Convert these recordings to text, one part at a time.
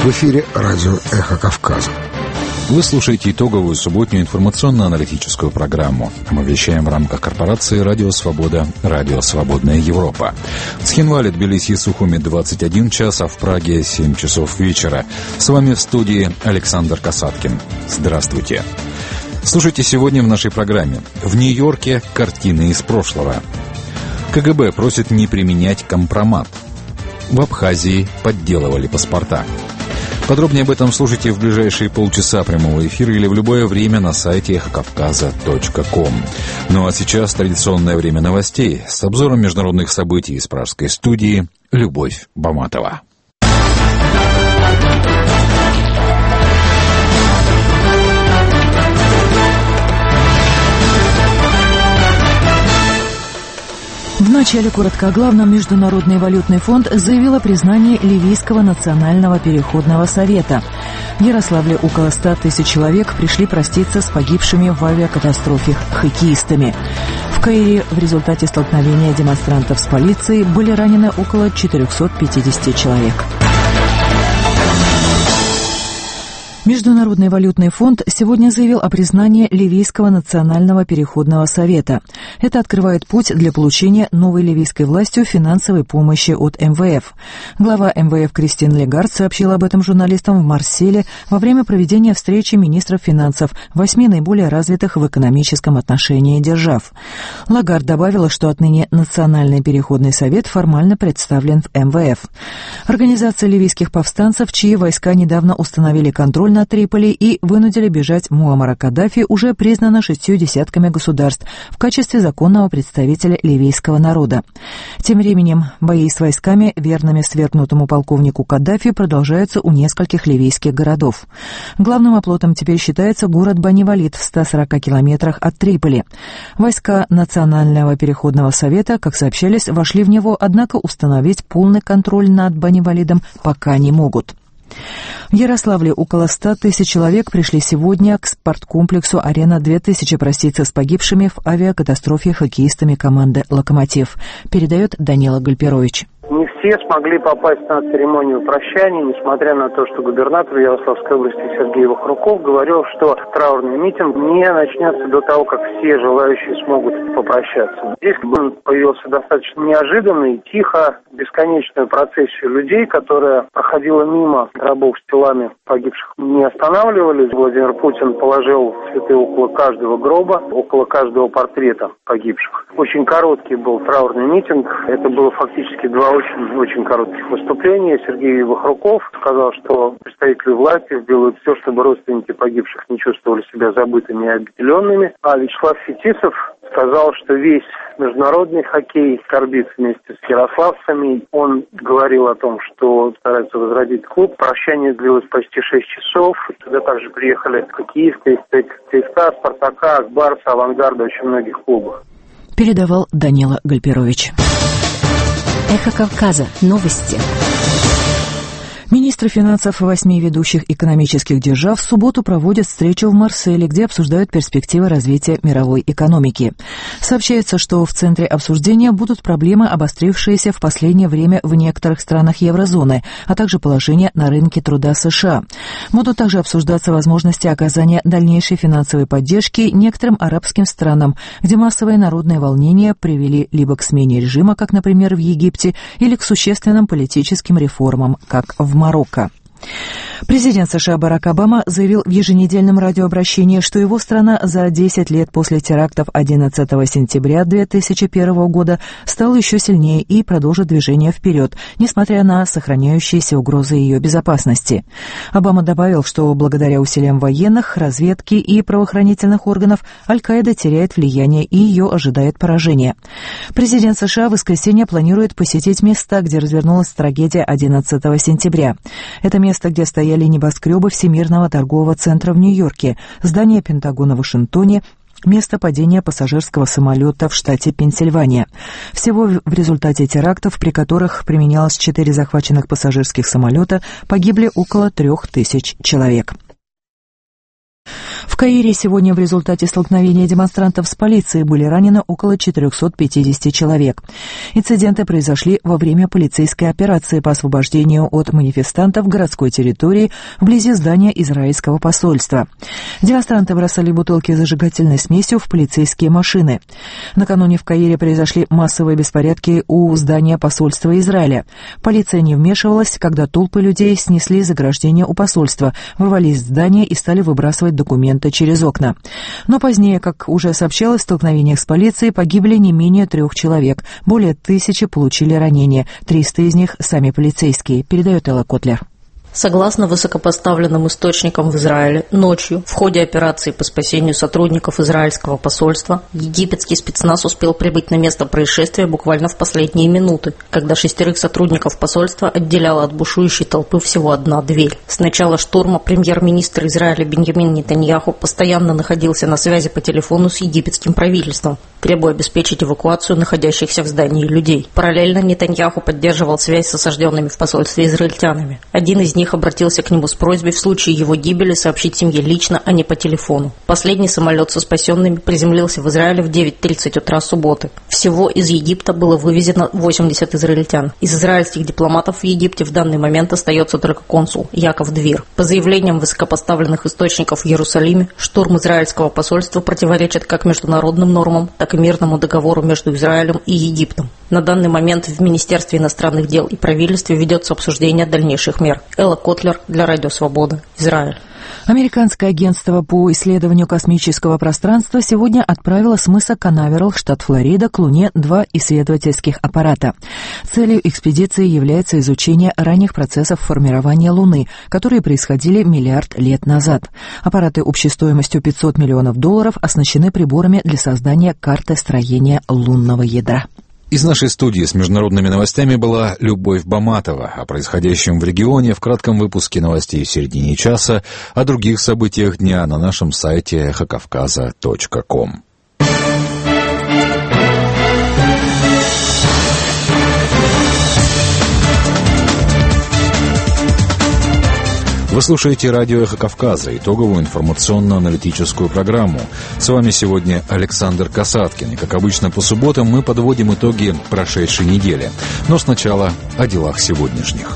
В эфире радио «Эхо Кавказа». Вы слушаете итоговую субботнюю информационно-аналитическую программу. Мы вещаем в рамках корпорации «Радио Свобода», «Радио Свободная Европа». В Цхинвале, Тбилиси и Сухуми 21 час, а в Праге 7 часов вечера. С вами в студии Александр Касаткин. Здравствуйте. Слушайте сегодня в нашей программе. В Нью-Йорке картины из прошлого. КГБ просит не применять компромат. В Абхазии подделывали паспорта. Подробнее об этом слушайте в ближайшие полчаса прямого эфира или в любое время на сайте эхокавказа.ком. Ну а сейчас традиционное время новостей с обзором международных событий из пражской студии Любовь Баматова. В начале коротко о главном. Международный валютный фонд заявил о признании Ливийского национального переходного совета. В Ярославле около 100 тысяч человек пришли проститься с погибшими в авиакатастрофе хоккеистами. В Каире в результате столкновения демонстрантов с полицией были ранены около 450 человек. Международный валютный фонд сегодня заявил о признании Ливийского национального переходного совета. Это открывает путь для получения новой ливийской властью финансовой помощи от МВФ. Глава МВФ Кристин Легард сообщила об этом журналистам в Марселе во время проведения встречи министров финансов 8 наиболее развитых в экономическом отношении держав. Лагард добавила, что отныне Национальный переходный совет формально представлен в МВФ. Организация ливийских повстанцев, чьи войска недавно установили контроль на Триполи и вынудили бежать Муаммара Каддафи, уже признана 60 государств в качестве законного представителя ливийского народа. Тем временем бои с войсками, верными свергнутому полковнику Каддафи, продолжаются у нескольких ливийских городов. Главным оплотом теперь считается город Бани-Валид в 140 километрах от Триполи. Войска Национального переходного совета, как сообщалось, вошли в него, однако установить полный контроль над Бани-Валидом пока не могут. В Ярославле около 100 тысяч человек пришли сегодня к спорткомплексу «Арена-2000» проститься с погибшими в авиакатастрофе хоккеистами команды «Локомотив», передает Данила Гальперович. Не все смогли попасть на церемонию прощания, несмотря на то, что губернатор Ярославской области Сергей Вахруков говорил, что траурный митинг не начнется до того, как все желающие смогут попрощаться. Здесь он появился достаточно неожиданно и тихо. Бесконечную процессию людей, которая проходила мимо гробов с телами погибших, не останавливались. Владимир Путин положил цветы около каждого гроба, около каждого портрета погибших. Очень короткий был траурный митинг. Это было фактически два очень коротких выступления. Сергей Вахруков сказал, что представители власти сделают все, чтобы родственники погибших не чувствовали себя забытыми и обделенными. А Вячеслав Фетисов сказал, что весь международный хоккей скорбит вместе с ярославцами. Он говорил о том, что старается возродить клуб. Прощание длилось почти 6 часов. Туда также приехали хоккеисты из ЦСКА, Спартака, Акбарса, Авангарда, очень многих клубов. Передавал Данила Гальперович. Эхо Кавказа. Новости. Министры финансов 8 ведущих экономических держав в субботу проводят встречу в Марселе, где обсуждают перспективы развития мировой экономики. Сообщается, что в центре обсуждения будут проблемы, обострившиеся в последнее время в некоторых странах еврозоны, а также положение на рынке труда США. Будут также обсуждаться возможности оказания дальнейшей финансовой поддержки некоторым арабским странам, где массовые народные волнения привели либо к смене режима, как, например, в Египте, или к существенным политическим реформам, как в Марокко. Президент США Барак Обама заявил в еженедельном радиообращении, что его страна за 10 лет после терактов 11 сентября 2001 года стала еще сильнее и продолжит движение вперед, несмотря на сохраняющиеся угрозы ее безопасности. Обама добавил, что благодаря усилиям военных, разведки и правоохранительных органов Аль-Каида теряет влияние и ее ожидает поражение. Президент США в воскресенье планирует посетить места, где развернулась трагедия 11 сентября. Это место, где стояли небоскребы Всемирного торгового центра в Нью-Йорке, здание Пентагона в Вашингтоне, место падения пассажирского самолета в штате Пенсильвания. Всего в результате терактов, при которых применялось 4 захваченных пассажирских самолета, погибли около 3000 человек. В Каире сегодня в результате столкновения демонстрантов с полицией были ранены около 450 человек. Инциденты произошли во время полицейской операции по освобождению от манифестантов городской территории вблизи здания израильского посольства. Демонстранты бросали бутылки с зажигательной смесью в полицейские машины. Накануне в Каире произошли массовые беспорядки у здания посольства Израиля. Полиция не вмешивалась, когда толпы людей снесли заграждение у посольства, ворвались в здание и стали выбрасывать документы через окна. Но позднее, как уже сообщалось, в столкновениях с полицией погибли не менее 3 человек. Более 1000 получили ранения. 300 из них сами полицейские, передает Элла Котлер. Согласно высокопоставленным источникам в Израиле, ночью в ходе операции по спасению сотрудников израильского посольства египетский спецназ успел прибыть на место происшествия буквально в последние минуты, когда 6 сотрудников посольства отделяла от бушующей толпы всего одна дверь. С начала штурма премьер-министр Израиля Биньямин Нетаньяху постоянно находился на связи по телефону с египетским правительством, требуя обеспечить эвакуацию находящихся в здании людей. Параллельно Нетаньяху поддерживал связь с осажденными в посольстве израильтянами. Один из них обратился к нему с просьбой в случае его гибели сообщить семье лично, а не по телефону. Последний самолет со спасенными приземлился в Израиле в 9:30 утра субботы. Всего из Египта было вывезено 80 израильтян. Из израильских дипломатов в Египте в данный момент остается только консул Яков Двир. По заявлениям высокопоставленных источников в Иерусалиме, штурм израильского посольства противоречит как международным нормам, так и мирному договору между Израилем и Египтом. На данный момент в Министерстве иностранных дел и правительстве ведется обсуждение дальнейших мер. Элла Котлер для Радио Свобода, Израиль. Американское агентство по исследованию космического пространства сегодня отправило с мыса Канаверал, штат Флорида, к Луне 2 исследовательских аппарата. Целью экспедиции является изучение ранних процессов формирования Луны, которые происходили миллиард лет назад. Аппараты общей стоимостью $500 миллионов оснащены приборами для создания карты строения лунного ядра. Из нашей студии с международными новостями была Любовь Баматова. О происходящем в регионе в кратком выпуске новостей в середине часа, о других событиях дня на нашем сайте эхокавказа.ком. Вы слушаете радио «Эхо Кавказа», итоговую информационно-аналитическую программу. С вами сегодня Александр Касаткин. И, как обычно, по субботам мы подводим итоги прошедшей недели. Но сначала о делах сегодняшних.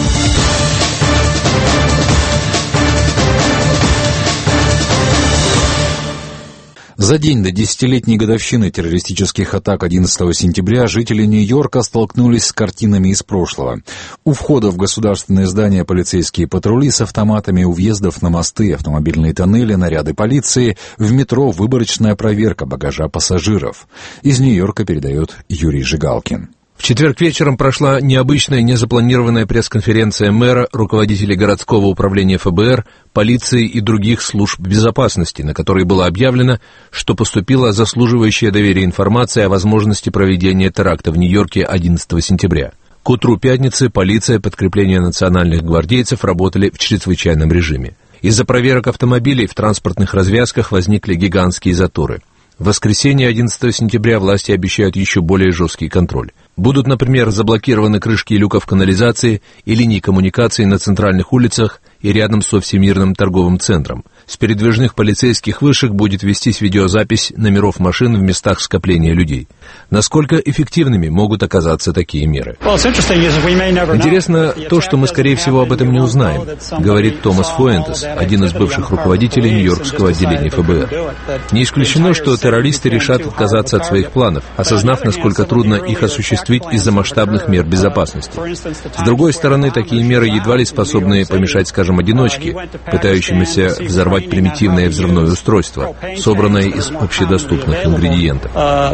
За день до 10-летней годовщины террористических атак 11 сентября жители Нью-Йорка столкнулись с картинами из прошлого. У входа в государственные здания полицейские патрули с автоматами, у въездов на мосты, автомобильные тоннели, наряды полиции, в метро выборочная проверка багажа пассажиров. Из Нью-Йорка передает Юрий Жигалкин. В четверг вечером прошла необычная, незапланированная пресс-конференция мэра, руководителей городского управления ФБР, полиции и других служб безопасности, на которой было объявлено, что поступила заслуживающая доверия информация о возможности проведения теракта в Нью-Йорке 11 сентября. К утру пятницы полиция, подкрепление национальных гвардейцев работали в чрезвычайном режиме. Из-за проверок автомобилей в транспортных развязках возникли гигантские заторы. В воскресенье 11 сентября власти обещают еще более жесткий контроль. Будут, например, заблокированы крышки люков канализации и линии коммуникаций на центральных улицах и рядом со Всемирным торговым центром. С передвижных полицейских вышек будет вестись видеозапись номеров машин в местах скопления людей. Насколько эффективными могут оказаться такие меры? Интересно то, что мы, скорее всего, об этом не узнаем, говорит Томас Фуэнтес, один из бывших руководителей Нью-Йоркского отделения ФБР. Не исключено, что террористы решат отказаться от своих планов, осознав, насколько трудно их осуществить из-за масштабных мер безопасности. С другой стороны, такие меры едва ли способны помешать, скажем, одиночке, пытающемуся взорвать примитивное взрывное устройство, собранное из общедоступных ингредиентов.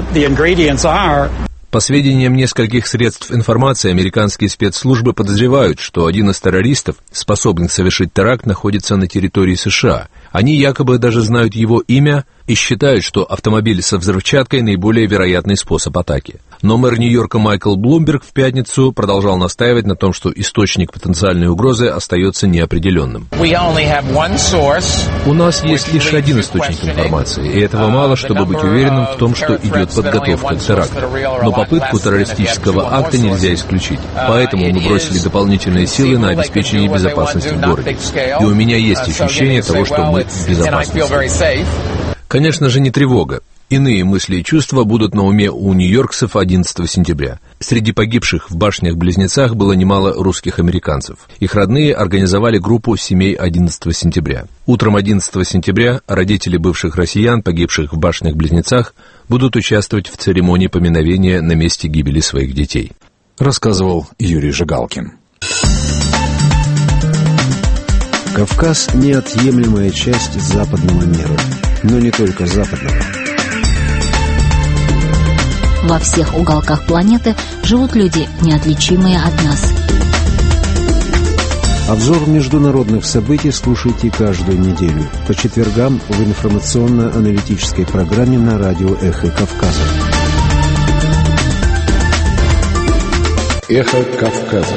По сведениям нескольких средств информации, американские спецслужбы подозревают, что один из террористов, способных совершить теракт, находится на территории США. Они якобы даже знают его имя и считают, что автомобиль со взрывчаткой – наиболее вероятный способ атаки. Но мэр Нью-Йорка Майкл Блумберг в пятницу продолжал настаивать на том, что источник потенциальной угрозы остается неопределенным. У нас есть лишь один источник информации, и этого мало, чтобы быть уверенным в том, что идет подготовка к теракту. Но попытку террористического акта нельзя исключить. Поэтому мы бросили дополнительные силы на обеспечение безопасности в городе. И у меня есть ощущение того, что мы в безопасности. Конечно же, не тревога. Иные мысли и чувства будут на уме у нью-йоркцев 11 сентября. Среди погибших в башнях-близнецах было немало русских американцев. Их родные организовали группу семей 11 сентября. Утром 11 сентября родители бывших россиян, погибших в башнях-близнецах, будут участвовать в церемонии поминовения на месте гибели своих детей. Рассказывал Юрий Жигалкин. Кавказ – неотъемлемая часть западного мира, но не только западного. Во всех уголках планеты живут люди, неотличимые от нас. Обзор международных событий слушайте каждую неделю по четвергам в информационно-аналитической программе на радио «Эхо Кавказа». «Эхо Кавказа».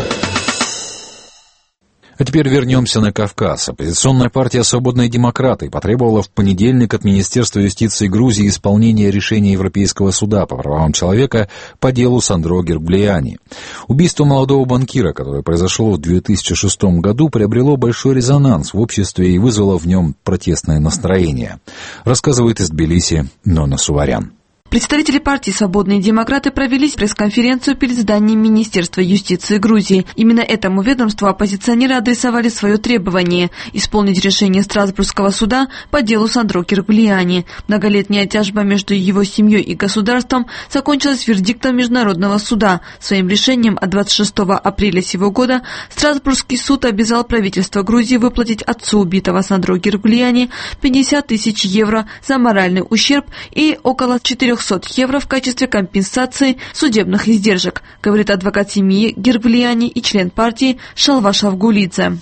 А теперь вернемся на Кавказ. Оппозиционная партия «Свободные демократы» потребовала в понедельник от Министерства юстиции Грузии исполнения решения Европейского суда по правам человека по делу Сандро Герглиани. Убийство молодого банкира, которое произошло в 2006 году, приобрело большой резонанс в обществе и вызвало в нем протестное настроение. Рассказывает из Тбилиси Нона Суварян. Представители партии «Свободные демократы» провели пресс-конференцию перед зданием Министерства юстиции Грузии. Именно этому ведомству оппозиционеры адресовали свое требование – исполнить решение Страсбургского суда по делу Сандро Герглиани. Многолетняя тяжба между его семьей и государством закончилась вердиктом Международного суда. Своим решением от 26 апреля сего года Страсбургский суд обязал правительство Грузии выплатить отцу убитого Сандро Герглиани 50 тысяч евро за моральный ущерб и около 400 евро в качестве компенсации судебных издержек, говорит адвокат семьи Герглиани и член партии Шалва Шавгулидзе.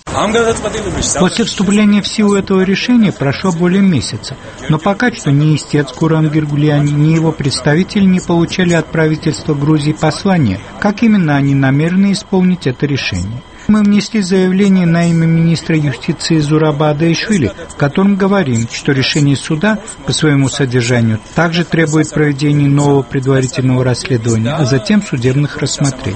После вступления в силу этого решения прошло более месяца, но пока что ни истец Гурам Герглиани, ни его представители не получали от правительства Грузии послания, как именно они намерены исполнить это решение. Мы внесли заявление на имя министра юстиции Зураба Адайшвили, в котором говорим, что решение суда по своему содержанию также требует проведения нового предварительного расследования, а затем судебных рассмотрений.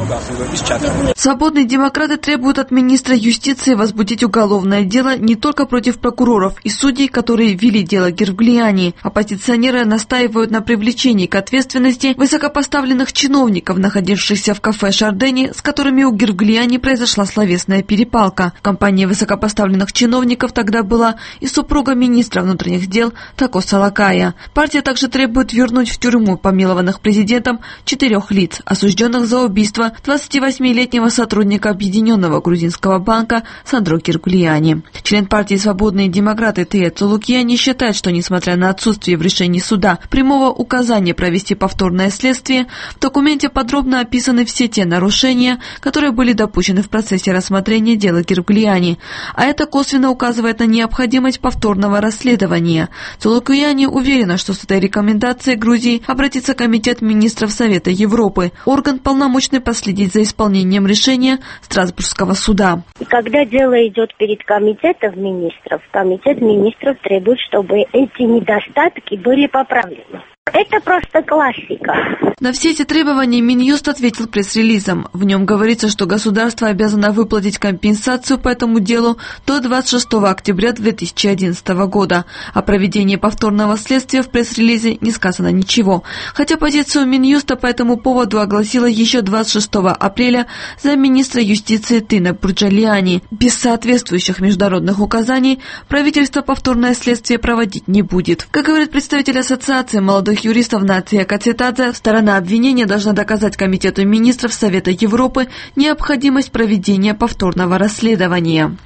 Свободные демократы требуют от министра юстиции возбудить уголовное дело не только против прокуроров и судей, которые вели дело Герглиани. Оппозиционеры настаивают на привлечении к ответственности высокопоставленных чиновников, находившихся в кафе «Шардени», с которыми у Герглиани произошла словесная перепалка. В компании высокопоставленных чиновников тогда была и супруга министра внутренних дел Тако Салакая. Партия также требует вернуть в тюрьму помилованных президентом 4 лиц, осужденных за убийство 28-летнего сотрудника Объединенного грузинского банка Сандро Герглиани. Член партии «Свободные демократы» Тея Цулукьяни считает, что несмотря на отсутствие в решении суда прямого указания провести повторное следствие, в документе подробно описаны все те нарушения, которые были допущены в процессе рассмотрения дела Герглиани, а это косвенно указывает на необходимость повторного расследования. Цулукьяни уверена, что с этой рекомендацией Грузии обратится Комитет министров Совета Европы, орган, полномочный последить за исполнением решения Страсбургского суда. И когда дело идет перед Комитетом министров, Комитет министров требует, чтобы эти недостатки были поправлены. Это просто классика. На все эти требования Минюст ответил пресс-релизом. В нем говорится, что государство обязано выплатить компенсацию по этому делу до 26 октября 2011 года. О проведении повторного следствия в пресс-релизе не сказано ничего. Хотя позицию Минюста по этому поводу огласила еще 26 апреля замминистра юстиции Тина Бурджалиани. Без соответствующих международных указаний правительство повторное следствие проводить не будет. Как говорит представитель Ассоциации молодых юристов Нация Кацитадзе, сторона обвинения должна доказать Комитету министров Совета Европы необходимость проведения повторного расследования.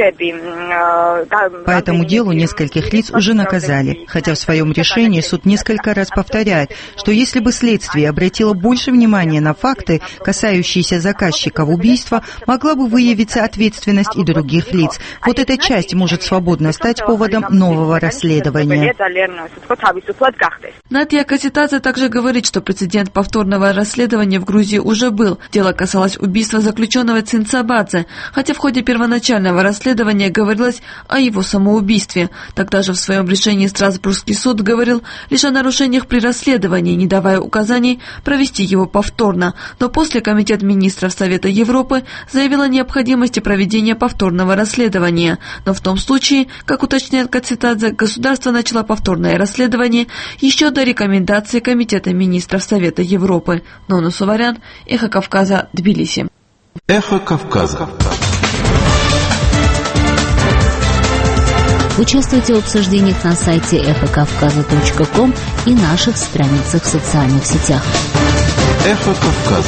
По этому делу нескольких лиц уже наказали, хотя в своем решении суд несколько раз повторяет, что если бы следствие обратило больше внимания на факты, касающиеся заказчиков убийства, могла бы выявиться ответственность и других лиц. Вот эта часть может свободно стать поводом нового расследования. На Наталья Каситадзе также говорит, что прецедент повторного расследования в Грузии уже был. Дело касалось убийства заключенного Цинцабадзе, хотя в ходе первоначального расследования говорилось о его самоубийстве. Тогда же в своем решении Страсбургский суд говорил лишь о нарушениях при расследовании, не давая указаний провести его повторно. Но после Комитет министров Совета Европы заявил о необходимости проведения повторного расследования. Но в том случае, как уточняет Каситадзе, государство начало повторное расследование еще до рекомендации Комитета министров Совета Европы. Нона Суварян, Эхо Кавказа, Тбилиси. Эхо Кавказа. Участвуйте в обсуждениях на сайте эхокавказа.ком и наших страницах в социальных сетях. Эхо Кавказа.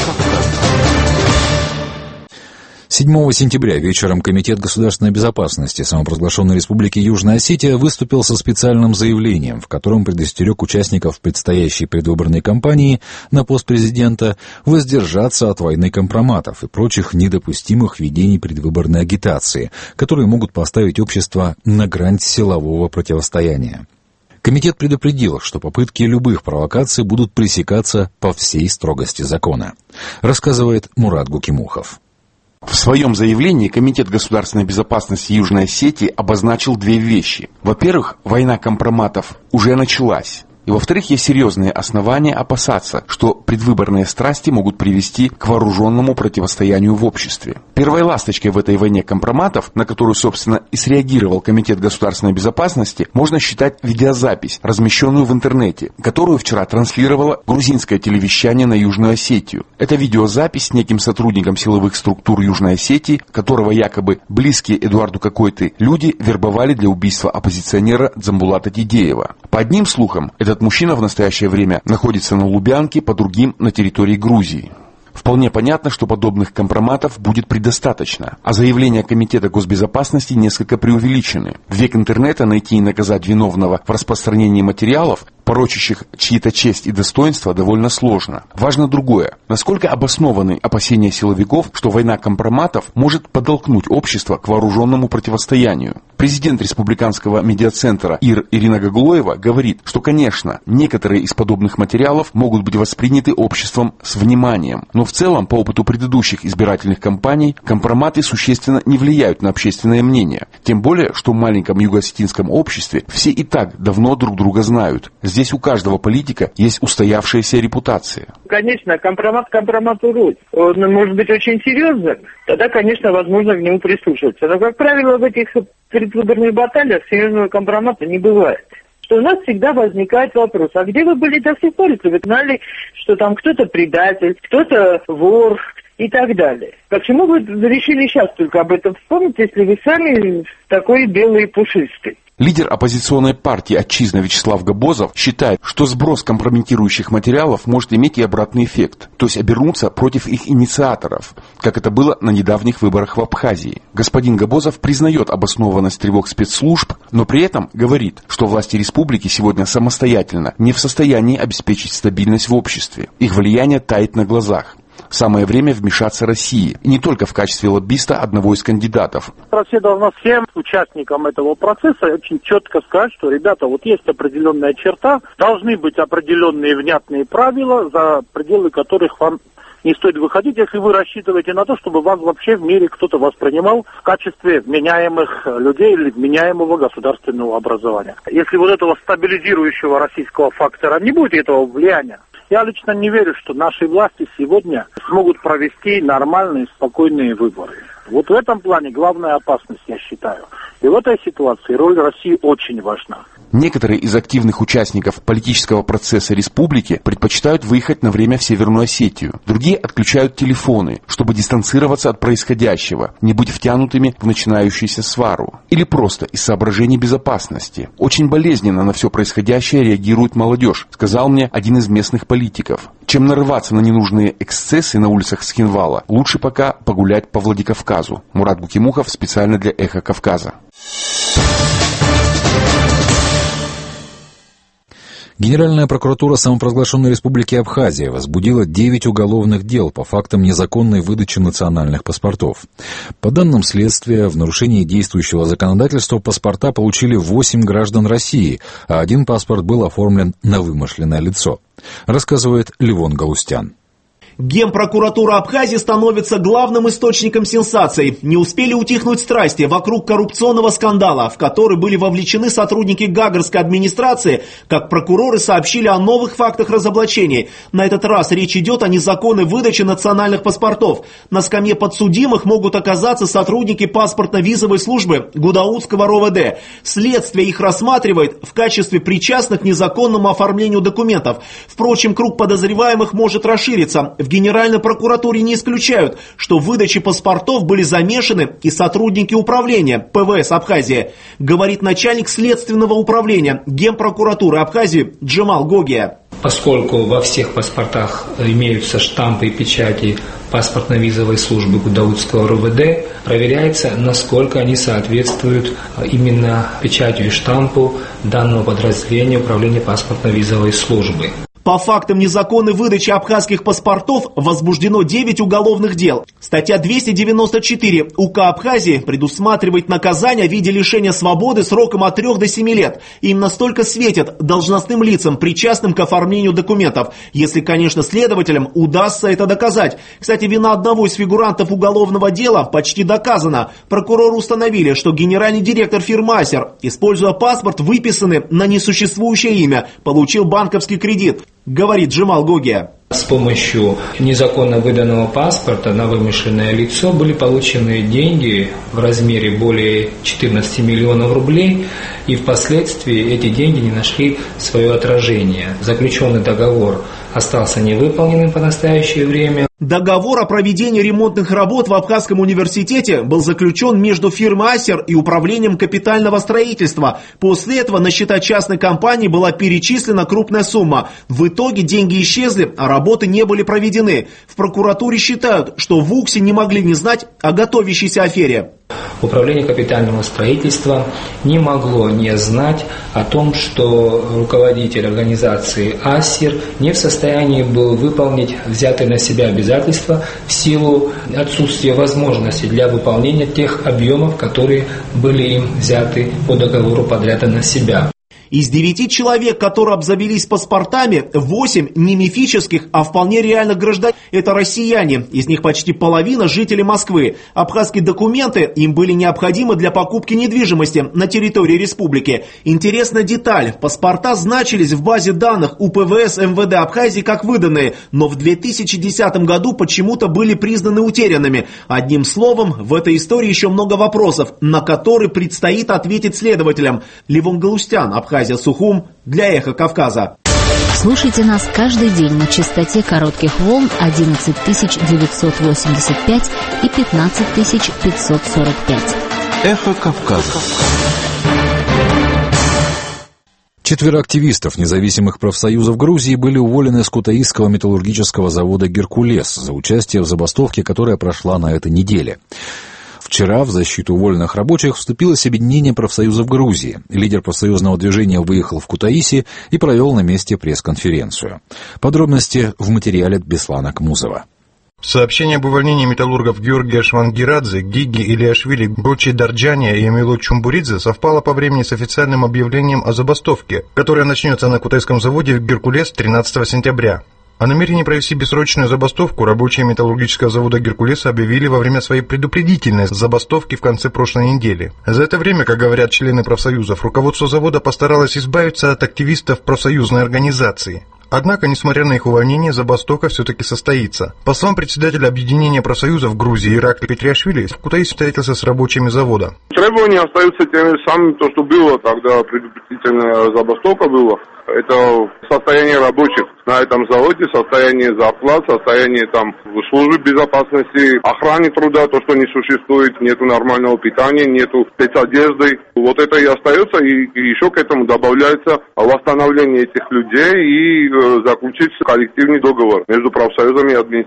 7 сентября вечером Комитет государственной безопасности самопровозглашенной Республики Южная Осетия выступил со специальным заявлением, в котором предостерег участников предстоящей предвыборной кампании на пост президента воздержаться от войны компроматов и прочих недопустимых ведений предвыборной агитации, которые могут поставить общество на грань силового противостояния. Комитет предупредил, что попытки любых провокаций будут пресекаться по всей строгости закона, рассказывает Мурат Гукимухов. В своем заявлении Комитет государственной безопасности Южной Осетии обозначил две вещи. Во-первых, война компроматов уже началась. И во-вторых, есть серьезные основания опасаться, что предвыборные страсти могут привести к вооруженному противостоянию в обществе. Первой ласточкой в этой войне компроматов, на которую, собственно, и среагировал Комитет государственной безопасности, можно считать видеозапись, размещенную в интернете, которую вчера транслировало грузинское телевещание на Южную Осетию. Это видеозапись с неким сотрудником силовых структур Южной Осетии, которого якобы близкие Эдуарду Какой-то люди вербовали для убийства оппозиционера Дзамбулата Тидеева. По одним слухам, этот мужчина в настоящее время находится на Лубянке, по другим на территории Грузии. Вполне понятно, что подобных компроматов будет предостаточно, а заявления Комитета госбезопасности несколько преувеличены. В век интернета найти и наказать виновного в распространении материалов, порочащих чьи-то честь и достоинство, довольно сложно. Важно другое. Насколько обоснованы опасения силовиков, что война компроматов может подтолкнуть общество к вооруженному противостоянию. Президент республиканского медиацентра ИР Ирина Гаглоева говорит, что, конечно, некоторые из подобных материалов могут быть восприняты обществом с вниманием, но в целом, по опыту предыдущих избирательных кампаний, компроматы существенно не влияют на общественное мнение. Тем более, что в маленьком юго-осетинском обществе все и так давно друг друга знают. Здесь у каждого политика есть устоявшаяся репутация. Конечно, компромат компромату роль. Он может быть очень серьезным, тогда, конечно, возможно к нему прислушиваться. Но, как правило, в этих предвыборных баталиях серьезного компромата не бывает. Что у нас всегда возникает вопрос, а где вы были до сих пор, если вы знали, что там кто-то предатель, кто-то вор и так далее? Почему вы решили сейчас только об этом вспомнить, если вы сами такой белый и пушистый? Лидер оппозиционной партии «Отчизна» Вячеслав Габозов считает, что сброс компрометирующих материалов может иметь и обратный эффект, то есть обернуться против их инициаторов, как это было на недавних выборах в Абхазии. Господин Габозов признает обоснованность тревог спецслужб, но при этом говорит, что власти республики сегодня самостоятельно не в состоянии обеспечить стабильность в обществе. Их влияние тает на глазах. Самое время вмешаться России, и не только в качестве лоббиста одного из кандидатов. Россия должна всем участникам этого процесса очень четко сказать, что, ребята, вот есть определенная черта, должны быть определенные внятные правила, за пределы которых вам не стоит выходить, если вы рассчитываете на то, чтобы вас вообще в мире кто-то воспринимал в качестве вменяемых людей или вменяемого государственного образования. Если вот этого стабилизирующего российского фактора не будет, этого влияния, я лично не верю, что наши власти сегодня смогут провести нормальные, спокойные выборы. Вот в этом плане главная опасность, я считаю. И в этой ситуации роль России очень важна. Некоторые из активных участников политического процесса республики предпочитают выехать на время в Северную Осетию. Другие отключают телефоны, чтобы дистанцироваться от происходящего, не быть втянутыми в начинающуюся свару. Или просто из соображений безопасности. Очень болезненно на все происходящее реагирует молодежь, сказал мне один из местных политиков. Чем нарываться на ненужные эксцессы на улицах Схинвала, лучше пока погулять по Владикавказу. Мурат Гукимухов специально для Эхо Кавказа. Генеральная прокуратура самопровозглашенной Республики Абхазия возбудила 9 уголовных дел по фактам незаконной выдачи национальных паспортов. По данным следствия, в нарушении действующего законодательства паспорта получили 8 граждан России, а один паспорт был оформлен на вымышленное лицо, рассказывает Левон Галустян. Генпрокуратура Абхазии становится главным источником сенсаций. Не успели утихнуть страсти вокруг коррупционного скандала, в который были вовлечены сотрудники Гагарской администрации, как прокуроры сообщили о новых фактах разоблачений. На этот раз речь идет о незаконной выдаче национальных паспортов. На скамье подсудимых могут оказаться сотрудники паспортно-визовой службы Гудаутского РОВД. Следствие их рассматривает в качестве причастных к незаконному оформлению документов. Впрочем, круг подозреваемых может расшириться. В Генеральной прокуратуре не исключают, что в выдаче паспортов были замешаны и сотрудники управления ПВС Абхазии, говорит начальник следственного управления Генпрокуратуры Абхазии Джемал Гогия. Поскольку во всех паспортах имеются штампы и печати паспортно-визовой службы Гудаутского РОВД, проверяется, насколько они соответствуют именно печатью и штампу данного подразделения управления паспортно-визовой службы. По фактам незаконной выдачи абхазских паспортов возбуждено 9 уголовных дел. Статья 294 УК Абхазии предусматривает наказание в виде лишения свободы сроком от 3 до 7 лет. Им настолько светят должностным лицам, причастным к оформлению документов, если, конечно, следователям удастся это доказать. Кстати, вина одного из фигурантов уголовного дела почти доказана. Прокуроры установили, что генеральный директор фирмы «Асер», используя паспорт, выписанный на несуществующее имя, получил банковский кредит, говорит Джемал Гогия. С помощью незаконно выданного паспорта на вымышленное лицо были получены деньги в размере более 14 миллионов рублей, и впоследствии эти деньги не нашли свое отражение. Заключенный договор остался невыполненным по настоящее время. Договор о проведении ремонтных работ в Абхазском университете был заключен между фирмой «Асер» и управлением капитального строительства. После этого на счета частной компании была перечислена крупная сумма. В итоге деньги исчезли, а работы не были проведены. В прокуратуре считают, что в УКСе не могли не знать о готовящейся афере. Управление капитального строительства не могло не знать о том, что руководитель организации «Асер» не в состоянии был выполнить взятые на себя обязательства в силу отсутствия возможности для выполнения тех объемов, которые были им взяты по договору подряда на себя. Из 9 человек, которые обзавелись паспортами, 8 не мифических, а вполне реальных граждан. Это россияне, из них почти половина жители Москвы. Абхазские документы им были необходимы для покупки недвижимости на территории республики. Интересная деталь: паспорта значились в базе данных УПВС МВД Абхазии как выданные, но в 2010 году почему-то были признаны утерянными. Одним словом, в этой истории еще много вопросов, на которые предстоит ответить следователям. Левон Галустян, Абхазия, Сухум, для «Эхо Кавказа». Слушайте нас каждый день на частоте коротких волн 11985 и 15545. «Эхо Кавказа». Четверо активистов независимых профсоюзов Грузии были уволены с Кутаисского металлургического завода «Геркулес» за участие в забастовке, которая прошла на этой неделе. Вчера в защиту уволенных рабочих вступилось объединение профсоюзов Грузии. Лидер профсоюзного движения выехал в Кутаиси и провел на месте пресс-конференцию. Подробности в материале Беслана Кмузова. Сообщение об увольнении металлургов Георгия Швангирадзе, Гиги Илиашвили, Гочи Дарджания и Эмилу Чумбуридзе совпало по времени с официальным объявлением о забастовке, которая начнется на Кутайском заводе в Геркулес 13 сентября. О намерении провести бессрочную забастовку рабочие металлургического завода «Геркулеса» объявили во время своей предупредительной забастовки в конце прошлой недели. За это время, как говорят члены профсоюзов, руководство завода постаралось избавиться от активистов профсоюзной организации. Однако, несмотря на их увольнение, забастовка все-таки состоится. По словам председателя объединения профсоюзов Грузии Иракли Петриашвили, в Кутаиси встретился с рабочими завода. Требования остаются теми же самыми, то, что было, когда предупредительная забастовка была. Это состояние рабочих на этом заводе, состояние зарплат, состояние там службы безопасности, охраны труда, то, что не существует, нету нормального питания, нету спецодежды. Вот это и остается, и еще к этому добавляется восстановление этих людей и заключить коллективный договор между профсоюзами и администрацией.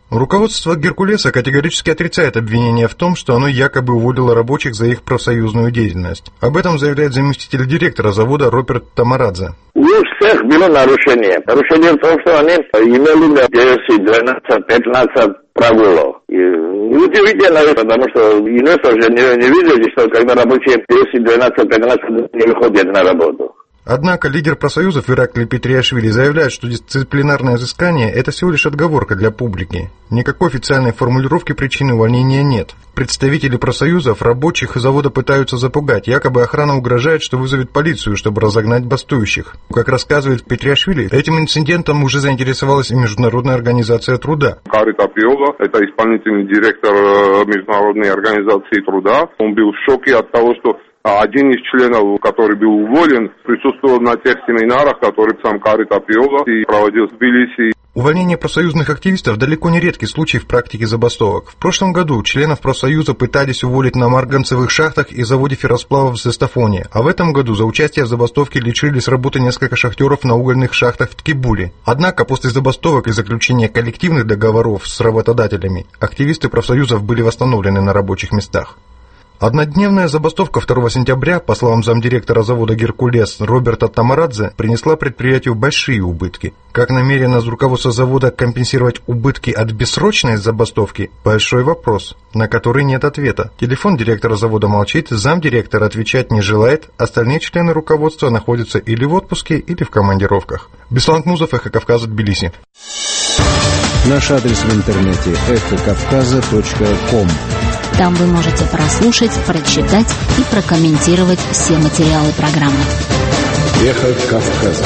Руководство «Геркулеса» категорически отрицает обвинение в том, что оно якобы уволило рабочих за их профсоюзную деятельность. Об этом заявляет заместитель директора завода Роберт Тамарадзе. У всех было нарушение. Нарушение в том, что они имели 10, 12, 15 прогулов. И удивительно, потому что инвестор же не видели, что когда рабочие 10, 12, 15 не выходят на работу. Однако лидер профсоюзов Иракли Петриашвили заявляет, что дисциплинарное взыскание – это всего лишь отговорка для публики. Никакой официальной формулировки причины увольнения нет. Представители профсоюзов рабочих завода пытаются запугать. Якобы охрана угрожает, что вызовет полицию, чтобы разогнать бастующих. Как рассказывает Петриашвили, этим инцидентом уже заинтересовалась и Международная организация труда. Карита Пиола, это исполнительный директор Международной организации труда. Он был в шоке от того, что один из членов, который был уволен, присутствовал на тех семинарах, которые сам Карита Пиола и проводил в Тбилиси. Увольнение профсоюзных активистов далеко не редкий случай в практике забастовок. В прошлом году членов профсоюза пытались уволить на марганцевых шахтах и заводе ферросплавов в Сестафоне, а в этом году за участие в забастовке лишили с работы несколько шахтеров на угольных шахтах в Ткибуле. Однако после забастовок и заключения коллективных договоров с работодателями активисты профсоюзов были восстановлены на рабочих местах. Однодневная забастовка 2 сентября, по словам замдиректора завода «Геркулес» Роберта Тамарадзе, принесла предприятию большие убытки. Как намерено руководство завода компенсировать убытки от бессрочной забастовки – большой вопрос, на который нет ответа. Телефон директора завода молчит, замдиректора отвечать не желает, остальные члены руководства находятся или в отпуске, или в командировках. Беслан Музов, Эхо Кавказа, Тбилиси. Наш адрес в интернете – эхокавказа.ком. Там вы можете прослушать, прочитать и прокомментировать все материалы программы. Эхо Кавказа.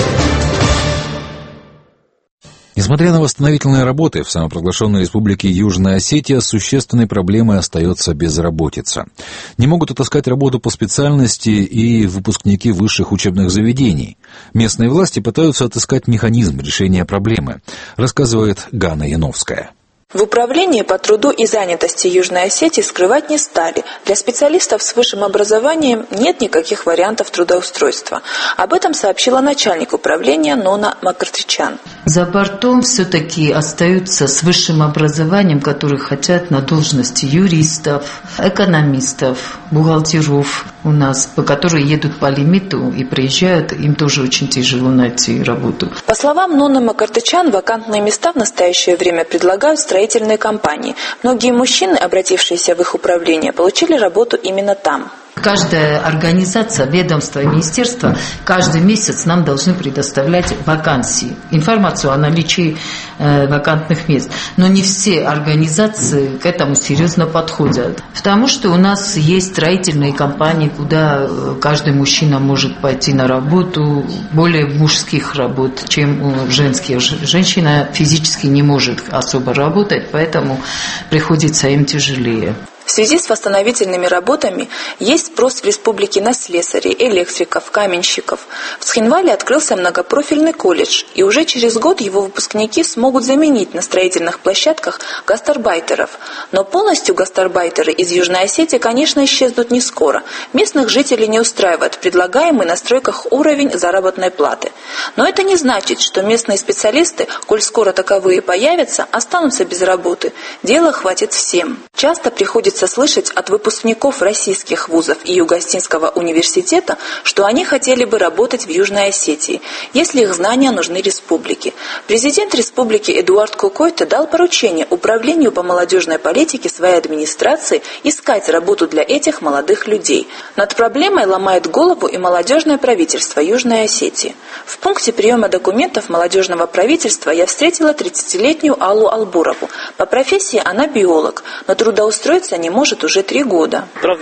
Несмотря на восстановительные работы, в самопровозглашенной республике Южная Осетия существенной проблемой остается безработица. Не могут отыскать работу по специальности и выпускники высших учебных заведений. Местные власти пытаются отыскать механизм решения проблемы, рассказывает Ганна Яновская. В Управлении по труду и занятости Южной Осетии скрывать не стали. Для специалистов с высшим образованием нет никаких вариантов трудоустройства. Об этом сообщила начальник управления Нона Макартичан. За бортом все-таки остаются с высшим образованием, которые хотят на должности юристов, экономистов, бухгалтеров у нас, которые едут по лимиту и приезжают, им тоже очень тяжело найти работу. По словам Ноны Макартичан, вакантные места в настоящее время предлагают строительные компании. Многие мужчины, обратившиеся в их управление, получили работу именно там. Каждая организация, ведомство и министерство каждый месяц нам должны предоставлять вакансии, информацию о наличии вакантных мест. Но не все организации к этому серьезно подходят, потому что у нас есть строительные компании, куда каждый мужчина может пойти на работу, более мужских работ, чем женских. Женщина физически не может особо работать, поэтому приходится им тяжелее. В связи с восстановительными работами есть спрос в республике на слесарей, электриков, каменщиков. В Цхинвале открылся многопрофильный колледж, и уже через год его выпускники смогут заменить на строительных площадках гастарбайтеров. Но полностью гастарбайтеры из Южной Осетии, конечно, исчезнут не скоро. Местных жителей не устраивает предлагаемый на стройках уровень заработной платы. Но это не значит, что местные специалисты, коль скоро таковые появятся, останутся без работы. Дела хватит всем. Часто приходится слышать от выпускников российских вузов и Юго-Осетинского университета, что они хотели бы работать в Южной Осетии, если их знания нужны республике. Президент республики Эдуард Кукойто дал поручение Управлению по молодежной политике своей администрации искать работу для этих молодых людей. Над проблемой ломает голову и молодежное правительство Южной Осетии. В пункте приема документов молодежного правительства я встретила 30-летнюю Аллу Албурову. По профессии она биолог, но трудоустроиться не может уже 3 года. Я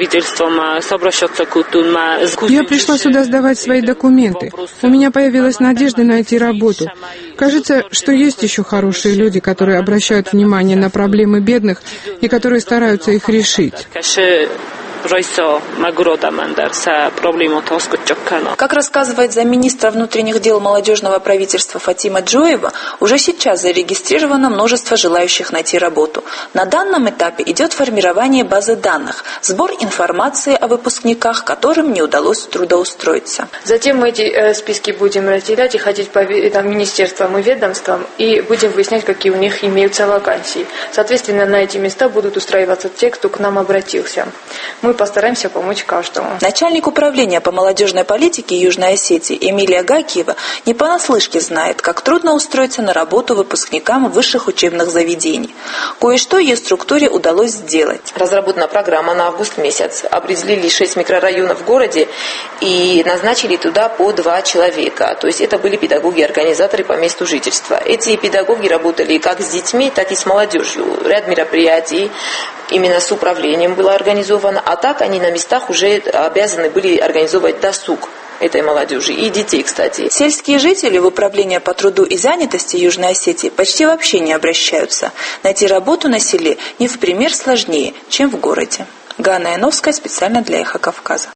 пришла сюда сдавать свои документы. У меня появилась надежда найти работу. Кажется, что есть еще хорошие люди, которые обращают внимание на проблемы бедных и которые стараются их решить. Как рассказывает замминистра внутренних дел молодежного правительства Фатима Джоева, уже сейчас зарегистрировано множество желающих найти работу. На данном этапе идет формирование базы данных, сбор информации о выпускниках, которым не удалось трудоустроиться. Затем мы эти списки будем разделять и ходить по министерствам и ведомствам и будем выяснять, какие у них имеются вакансии. Соответственно, на эти места будут устраиваться те, кто к нам обратился. Мы постараемся помочь каждому. Начальник управления по молодежной политике Южной Осетии Эмилия Гакиева не понаслышке знает, как трудно устроиться на работу выпускникам высших учебных заведений. Кое-что ее структуре удалось сделать. Разработана программа на август месяц. Определили 6 микрорайонов в городе и назначили туда по 2 человека. То есть это были педагоги-организаторы по месту жительства. Эти педагоги работали как с детьми, так и с молодежью. Ряд мероприятий именно с управлением было организовано, а так они на местах уже обязаны были организовывать досуг этой молодежи и детей, кстати. Сельские жители в управление по труду и занятости Южной Осетии почти вообще не обращаются. Найти работу на селе не в пример сложнее, чем в городе. Ганна Яновская специально для «Эхо Кавказа».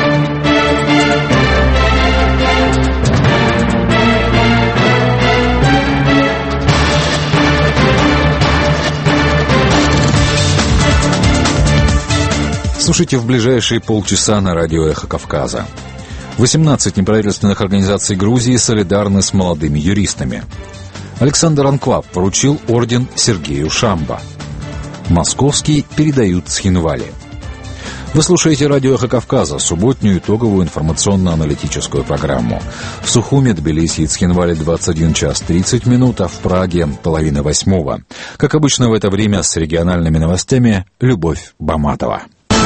Слушайте в ближайшие полчаса на радио «Эхо Кавказа». 18 неправительственных организаций Грузии солидарны с молодыми юристами. Александр Анклав поручил орден Сергею Шамба. Московский передают Цхинвали. Вы слушаете радио «Эхо Кавказа», субботнюю итоговую информационно-аналитическую программу. В Сухуме, Тбилиси и Цхинвале 21 час 30 минут, а в Праге 7:30. Как обычно в это время с региональными новостями Любовь Баматова.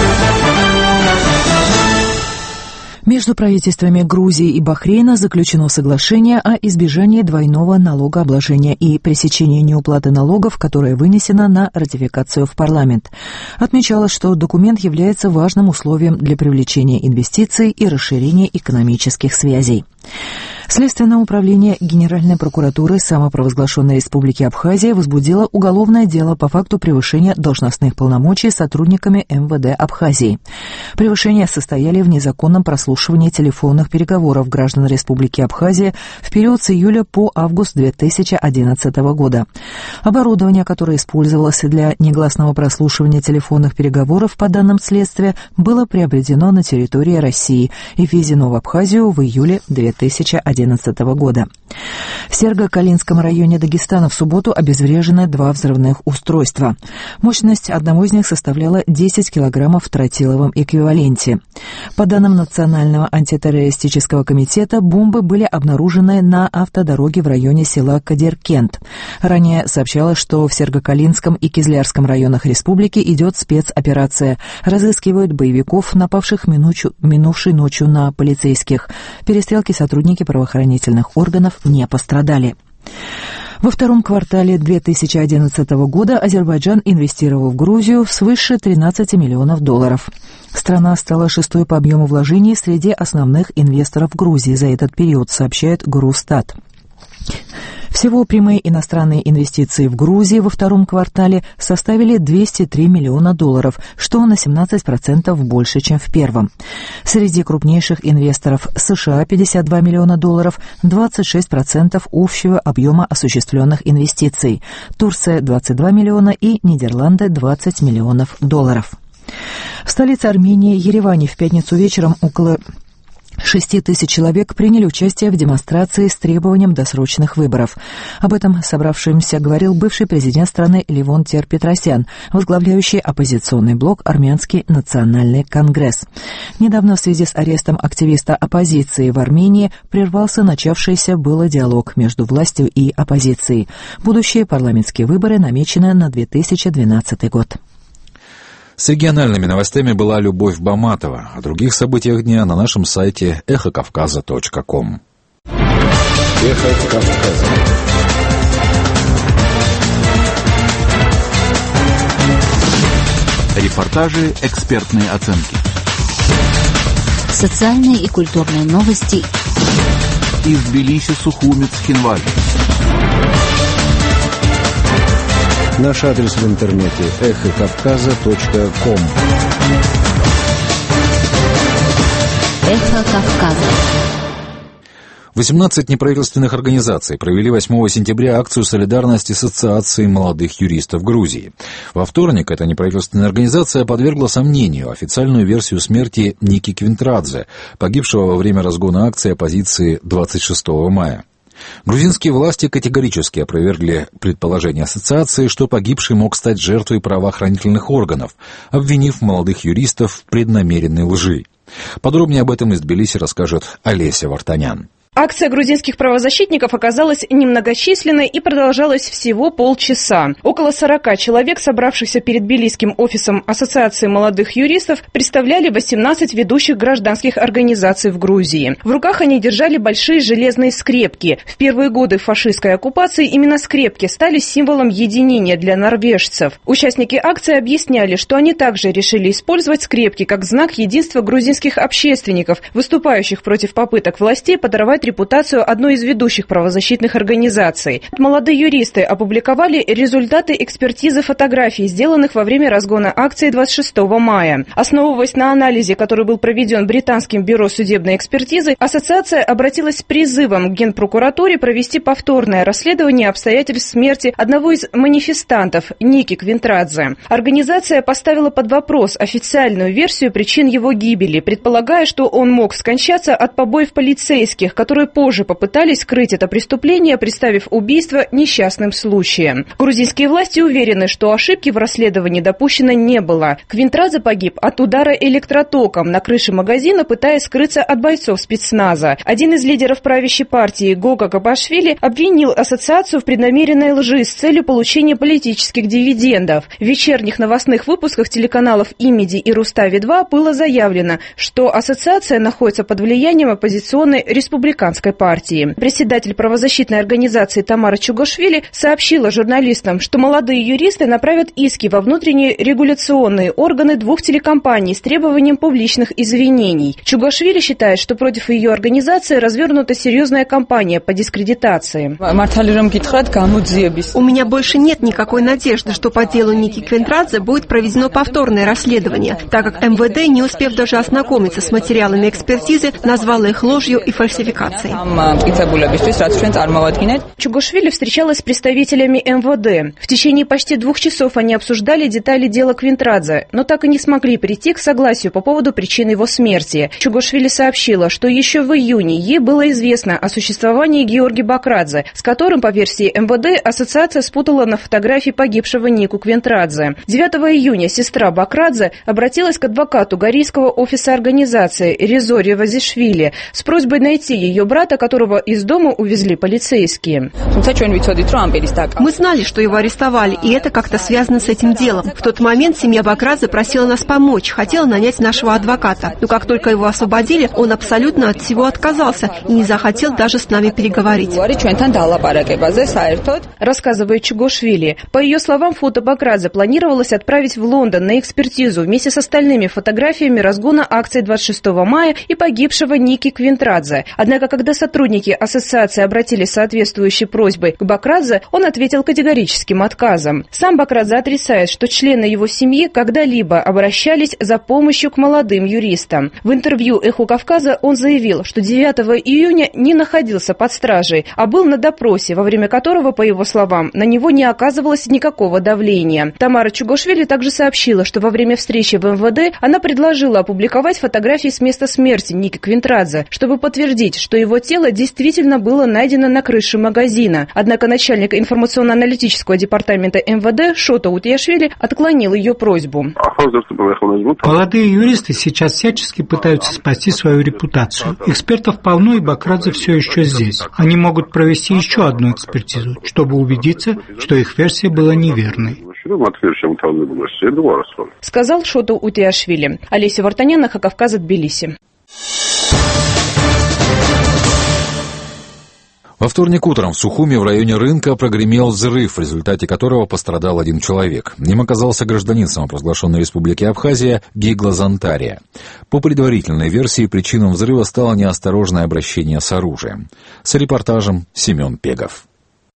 Между правительствами Грузии и Бахрейна заключено соглашение о избежании двойного налогообложения и пресечении неуплаты налогов, которое вынесено на ратификацию в парламент. Отмечалось, что документ является важным условием для привлечения инвестиций и расширения экономических связей. Следственное управление Генеральной прокуратуры самопровозглашенной Республики Абхазия возбудило уголовное дело по факту превышения должностных полномочий сотрудниками МВД Абхазии. Превышения состояли в незаконном прослушивании телефонных переговоров граждан Республики Абхазия в период с июля по август 2011 года. Оборудование, которое использовалось для негласного прослушивания телефонных переговоров, по данным следствия, было приобретено на территории России и ввезено в Абхазию в июле 2011 года. В Серго-Калинском районе Дагестана в субботу обезврежены 2 взрывных устройства. Мощность одного из них составляла 10 килограммов в тротиловом эквиваленте. По данным Национального антитеррористического комитета, бомбы были обнаружены на автодороге в районе села Кадиркент. Ранее сообщалось, что в Серго-Калинском и Кизлярском районах республики идет спецоперация. Разыскивают боевиков, напавших минувшей ночью на полицейских. В перестрелке сотрудники правоохранительных органов не пострадали. Во втором квартале 2011 года Азербайджан инвестировал в Грузию свыше 13 миллионов долларов. Страна стала 6-й по объему вложений среди основных инвесторов Грузии за этот период, сообщает Грустат. Всего прямые иностранные инвестиции в Грузии во втором квартале составили 203 миллиона долларов, что на 17% больше, чем в первом. Среди крупнейших инвесторов США 52 миллиона долларов, 26% общего объема осуществленных инвестиций, Турция 22 миллиона и Нидерланды 20 миллионов долларов. В столице Армении, Ереване, в пятницу вечером около 6 тысяч человек приняли участие в демонстрации с требованием досрочных выборов. Об этом собравшимся говорил бывший президент страны Левон Тер-Петросян, возглавляющий оппозиционный блок «Армянский национальный конгресс». Недавно в связи с арестом активиста оппозиции в Армении прервался начавшийся было диалог между властью и оппозицией. Будущие парламентские выборы намечены на 2012 год. С региональными новостями была Любовь Баматова. О других событиях дня на нашем сайте эхокавказа.ком. Эхо Кавказа. Репортажи, экспертные оценки. Социальные и культурные новости. Из Тбилиси, Сухуми, Цхинвали. Наш адрес в интернете – эхокавказа.ком. Эхо Кавказа. 18 неправительственных организаций провели 8 сентября акцию солидарности с Ассоциацией молодых юристов Грузии. Во вторник эта неправительственная организация подвергла сомнению официальную версию смерти Ники Квинтрадзе, погибшего во время разгона акции оппозиции 26 мая. Грузинские власти категорически опровергли предположение ассоциации, что погибший мог стать жертвой правоохранительных органов, обвинив молодых юристов в преднамеренной лжи. Подробнее об этом из Тбилиси расскажет Олеся Вартанян. Акция грузинских правозащитников оказалась немногочисленной и продолжалась всего полчаса. Около 40 человек, собравшихся перед тбилисским офисом Ассоциации молодых юристов, представляли 18 ведущих гражданских организаций в Грузии. В руках они держали большие железные скрепки. В первые годы фашистской оккупации именно скрепки стали символом единения для норвежцев. Участники акции объясняли, что они также решили использовать скрепки как знак единства грузинских общественников, выступающих против попыток властей подорвать репутацию одной из ведущих правозащитных организаций. Молодые юристы опубликовали результаты экспертизы фотографий, сделанных во время разгона акции 26 мая. Основываясь на анализе, который был проведен британским бюро судебной экспертизы, ассоциация обратилась с призывом к Генпрокуратуре провести повторное расследование обстоятельств смерти одного из манифестантов, Ники Квинтрадзе. Организация поставила под вопрос официальную версию причин его гибели, предполагая, что он мог скончаться от побоев полицейских, которые позже попытались скрыть это преступление, представив убийство несчастным случаем. Грузинские власти уверены, что ошибки в расследовании допущено не было. Квинтрадзе погиб от удара электротоком на крыше магазина, пытаясь скрыться от бойцов спецназа. Один из лидеров правящей партии, Гога Габашвили, обвинил ассоциацию в преднамеренной лжи с целью получения политических дивидендов. В вечерних новостных выпусках телеканалов «Имиди» и «Рустави-2» было заявлено, что ассоциация находится под влиянием оппозиционной республиканской партии. Председатель правозащитной организации Тамара Чугашвили сообщила журналистам, что молодые юристы направят иски во внутренние регуляционные органы 2 телекомпаний с требованием публичных извинений. Чугашвили считает, что против ее организации развернута серьезная кампания по дискредитации. У меня больше нет никакой надежды, что по делу Ники Квинтрадзе будет проведено повторное расследование, так как МВД, не успев даже ознакомиться с материалами экспертизы, назвала их ложью и фальсификацией. Чугашвили встречалась с представителями МВД. В течение почти 2 часов они обсуждали детали дела Квинтрадзе, но так и не смогли прийти к согласию по поводу причин его смерти. Чугашвили сообщила, что еще в июне ей было известно о существовании Георги Бакрадзе, с которым, по версии МВД, ассоциация спутала на фотографии погибшего Нику Квинтрадзе. 9 июня сестра Бакрадзе обратилась к адвокату Горийского офиса организации Резори Вазишвили с просьбой найти ее брата, которого из дома увезли полицейские. Мы знали, что его арестовали, и это как-то связано с этим делом. В тот момент семья Бакрадзе просила нас помочь, хотела нанять нашего адвоката. Но как только его освободили, он абсолютно от всего отказался и не захотел даже с нами переговорить. Рассказывает Чугашвили. По ее словам, фото Бакрадзе планировалось отправить в Лондон на экспертизу вместе с остальными фотографиями разгона акции 26 мая и погибшего Ники Квинтрадзе. Однако, когда сотрудники ассоциации обратились с соответствующей просьбой к Бакрадзе, он ответил категорическим отказом. Сам Бакрадзе отрицает, что члены его семьи когда-либо обращались за помощью к молодым юристам. В интервью «Эху Кавказа» он заявил, что 9 июня не находился под стражей, а был на допросе, во время которого, по его словам, на него не оказывалось никакого давления. Тамара Чугашвили также сообщила, что во время встречи в МВД она предложила опубликовать фотографии с места смерти Ники Квинтрадзе, чтобы подтвердить, что его тело действительно было найдено на крыше магазина. Однако начальник информационно-аналитического департамента МВД Шото Утияшвили отклонил ее просьбу. Молодые юристы сейчас всячески пытаются спасти свою репутацию. Экспертов полно, и Бакрадзе все еще здесь. Они могут провести еще одну экспертизу, чтобы убедиться, что их версия была неверной. Сказал Шото Утияшвили. Олеся Вартанян, Эхо Кавказа, Тбилиси. Во вторник утром в Сухуми в районе рынка прогремел взрыв, в результате которого пострадал 1 человек. Им оказался гражданин самопровозглашенной республики Абхазия Гигла Зантария. По предварительной версии, причиной взрыва стало неосторожное обращение с оружием. С репортажем Семен Пегов.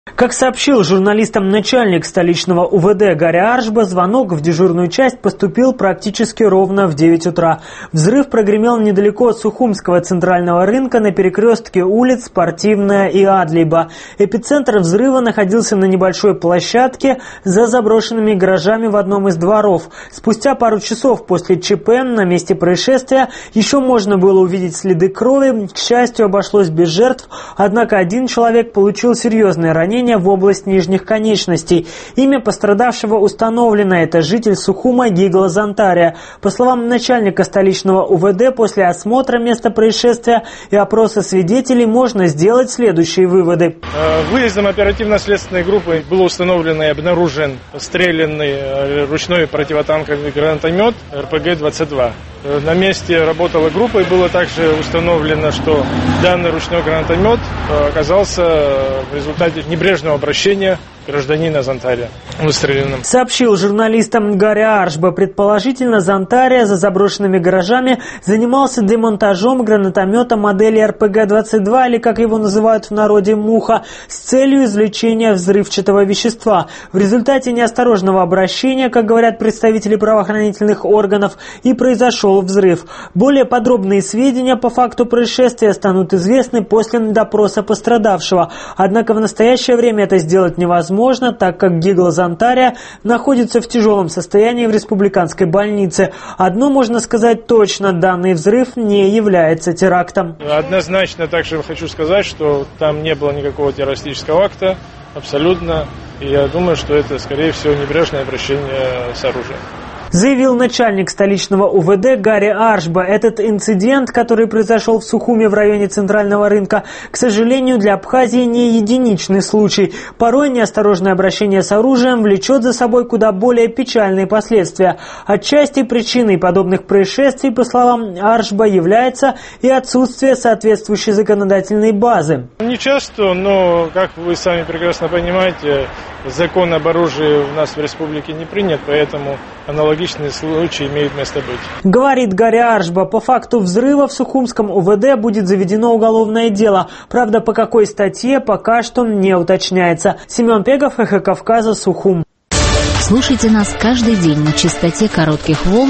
Как сообщил журналистам начальник столичного УВД Гарри Аршба, звонок в дежурную часть поступил практически ровно в 9 утра. Взрыв прогремел недалеко от Сухумского центрального рынка на перекрестке улиц Спортивная и Адлиба. Эпицентр взрыва находился на небольшой площадке за заброшенными гаражами в одном из дворов. Спустя пару часов после ЧП на месте происшествия еще можно было увидеть следы крови. К счастью, обошлось без жертв, однако один человек получил серьезное ранение в область нижних конечностей. Имя пострадавшего установлено. Это житель Сухума Гигла Зантария. По словам начальника столичного УВД, после осмотра места происшествия и опроса свидетелей можно сделать следующие выводы. Выездом оперативно-следственной группы был установлен и обнаружен стрелянный ручной противотанковый гранатомет РПГ-22. На месте работала группа, и было также установлено, что данный ручной гранатомет оказался в результате небрежного обращения гражданина Зантария выстреленным. Сообщил журналистам Гарри Аршба. Предположительно, Зантария за заброшенными гаражами занимался демонтажом гранатомета модели РПГ-22, или, как его называют в народе, «Муха», с целью извлечения взрывчатого вещества. В результате неосторожного обращения, как говорят представители правоохранительных органов, и произошел взрыв. Более подробные сведения по факту происшествия станут известны после допроса пострадавшего. Однако в настоящее время это сделать невозможно, так как Гигла Зантария находится в тяжелом состоянии в республиканской больнице. Одно можно сказать точно: данный взрыв не является терактом. Однозначно также хочу сказать, что там не было никакого террористического акта, абсолютно. И я думаю, что это, скорее всего, небрежное обращение с оружием. Заявил начальник столичного УВД Гарри Аршба. Этот инцидент, который произошел в Сухуме в районе центрального рынка, к сожалению, для Абхазии не единичный случай. Порой неосторожное обращение с оружием влечет за собой куда более печальные последствия. Отчасти причиной подобных происшествий, по словам Аршба, является и отсутствие соответствующей законодательной базы. Не часто, но, как вы сами прекрасно понимаете, закон об оружии у нас в республике не принят, поэтому аналогичные случаи имеют место быть. Говорит Гарри Аршба, по факту взрыва в Сухумском УВД будет заведено уголовное дело. Правда, по какой статье, пока что не уточняется. Семен Пегов, Эхо Кавказа, Сухум. Слушайте нас каждый день на частоте коротких волн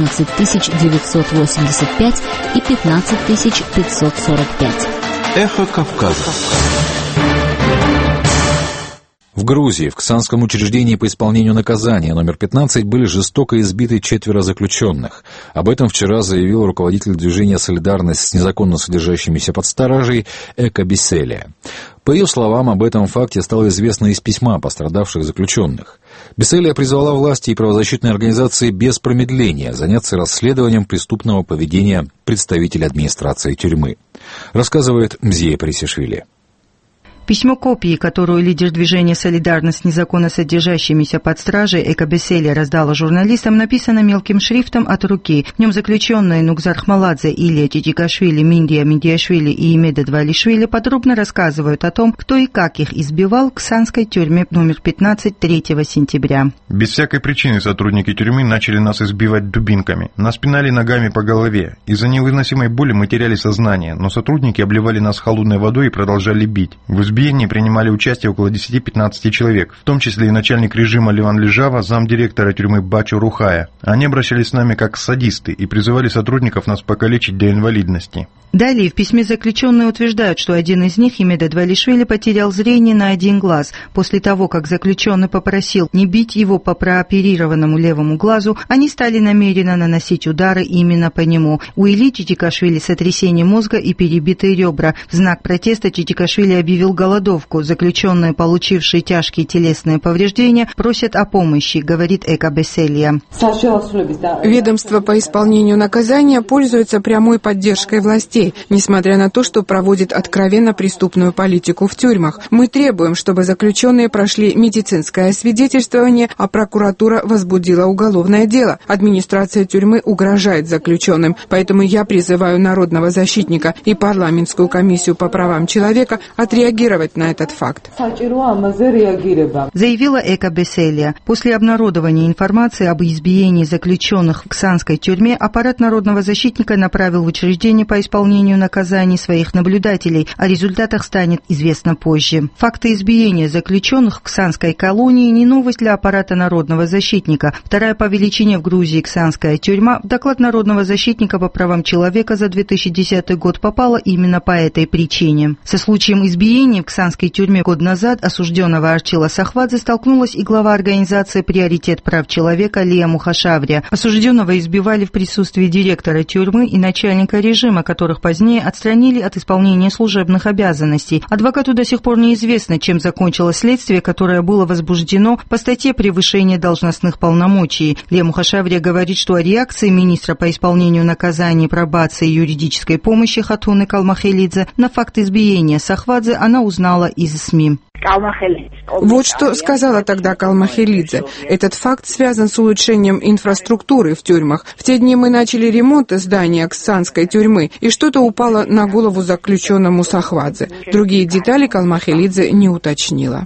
11985 и 15545. Эхо Кавказа. В Грузии в Ксанском учреждении по исполнению наказания номер 15 были жестоко избиты 4 заключенных. Об этом вчера заявил руководитель движения «Солидарность» с незаконно содержащимися под стражей Эка Беселия. По ее словам, об этом факте стало известно из письма пострадавших заключенных. Беселия призвала власти и правозащитные организации без промедления заняться расследованием преступного поведения представителей администрации тюрьмы. Рассказывает Мзия Присишвили. Письмо копии, которую лидер движения «Солидарность» с незаконно содержащимися под стражей Эка Беселия раздала журналистам, написано мелким шрифтом от руки. В нем заключенные Нукзар Хмаладзе, Илья Титикашвили, Миндия Миндиашвили и Имеда Двалишвили подробно рассказывают о том, кто и как их избивал в Ксанской тюрьме номер 15 3 сентября. Без всякой причины сотрудники тюрьмы начали нас избивать дубинками. Нас пинали ногами по голове. Из-за невыносимой боли мы теряли сознание, но сотрудники обливали нас холодной водой и продолжали бить. В избиении принимали участие около 10-15 человек, в том числе и начальник режима Ливан Лежава, замдиректора тюрьмы Бачу Рухая. Они обращались с нами как садисты и призывали сотрудников нас покалечить до инвалидности. Далее в письме заключенные утверждают, что один из них, Имеда Двалишвили, потерял зрение на один глаз. После того, как заключенный попросил не бить его по прооперированному левому глазу, они стали намеренно наносить удары именно по нему. У Ильи Титикашвили сотрясение мозга и перебитые ребра. В знак протеста Титикашвили объявил голодовку. Заключенные, получившие тяжкие телесные повреждения, просят о помощи, говорит Эка Беселия. Ведомство по исполнению наказания пользуется прямой поддержкой властей, несмотря на то, что проводит откровенно преступную политику в тюрьмах. Мы требуем, чтобы заключенные прошли медицинское освидетельствование, а прокуратура возбудила уголовное дело. Администрация тюрьмы угрожает заключенным, поэтому я призываю народного защитника и парламентскую комиссию по правам человека отреагировать реагировать на этот факт. Заявила Эка Беселия. После обнародования информации об избиении заключенных в Ксанской тюрьме аппарат народного защитника направил в учреждение по исполнению наказаний своих наблюдателей. О результатах станет известно позже. Факты избиения заключенных в Ксанской колонии не новость для аппарата народного защитника. Вторая по величине в Грузии Ксанская тюрьма в доклад народного защитника по правам человека за 2010 год попала именно по этой причине. Со случаем избиения в Ксанской тюрьме год назад осужденного Арчила Сахвадзе столкнулась и глава организации «Приоритет прав человека» Лия Мухашаврия. Осужденного избивали в присутствии директора тюрьмы и начальника режима, которых позднее отстранили от исполнения служебных обязанностей. Адвокату до сих пор неизвестно, чем закончилось следствие, которое было возбуждено по статье «Превышение должностных полномочий». Лия Мухашаврия говорит, что о реакции министра по исполнению наказаний, пробации и юридической помощи Хатуны Калмахелидзе на факт избиения Сахвадзе она узнала из СМИ. Вот что сказала тогда Калмахелидзе. Этот факт связан с улучшением инфраструктуры в тюрьмах. В те дни мы начали ремонт здания Ксанской тюрьмы, и что-то упало на голову заключенному Сахвадзе. Другие детали Калмахелидзе не уточнила.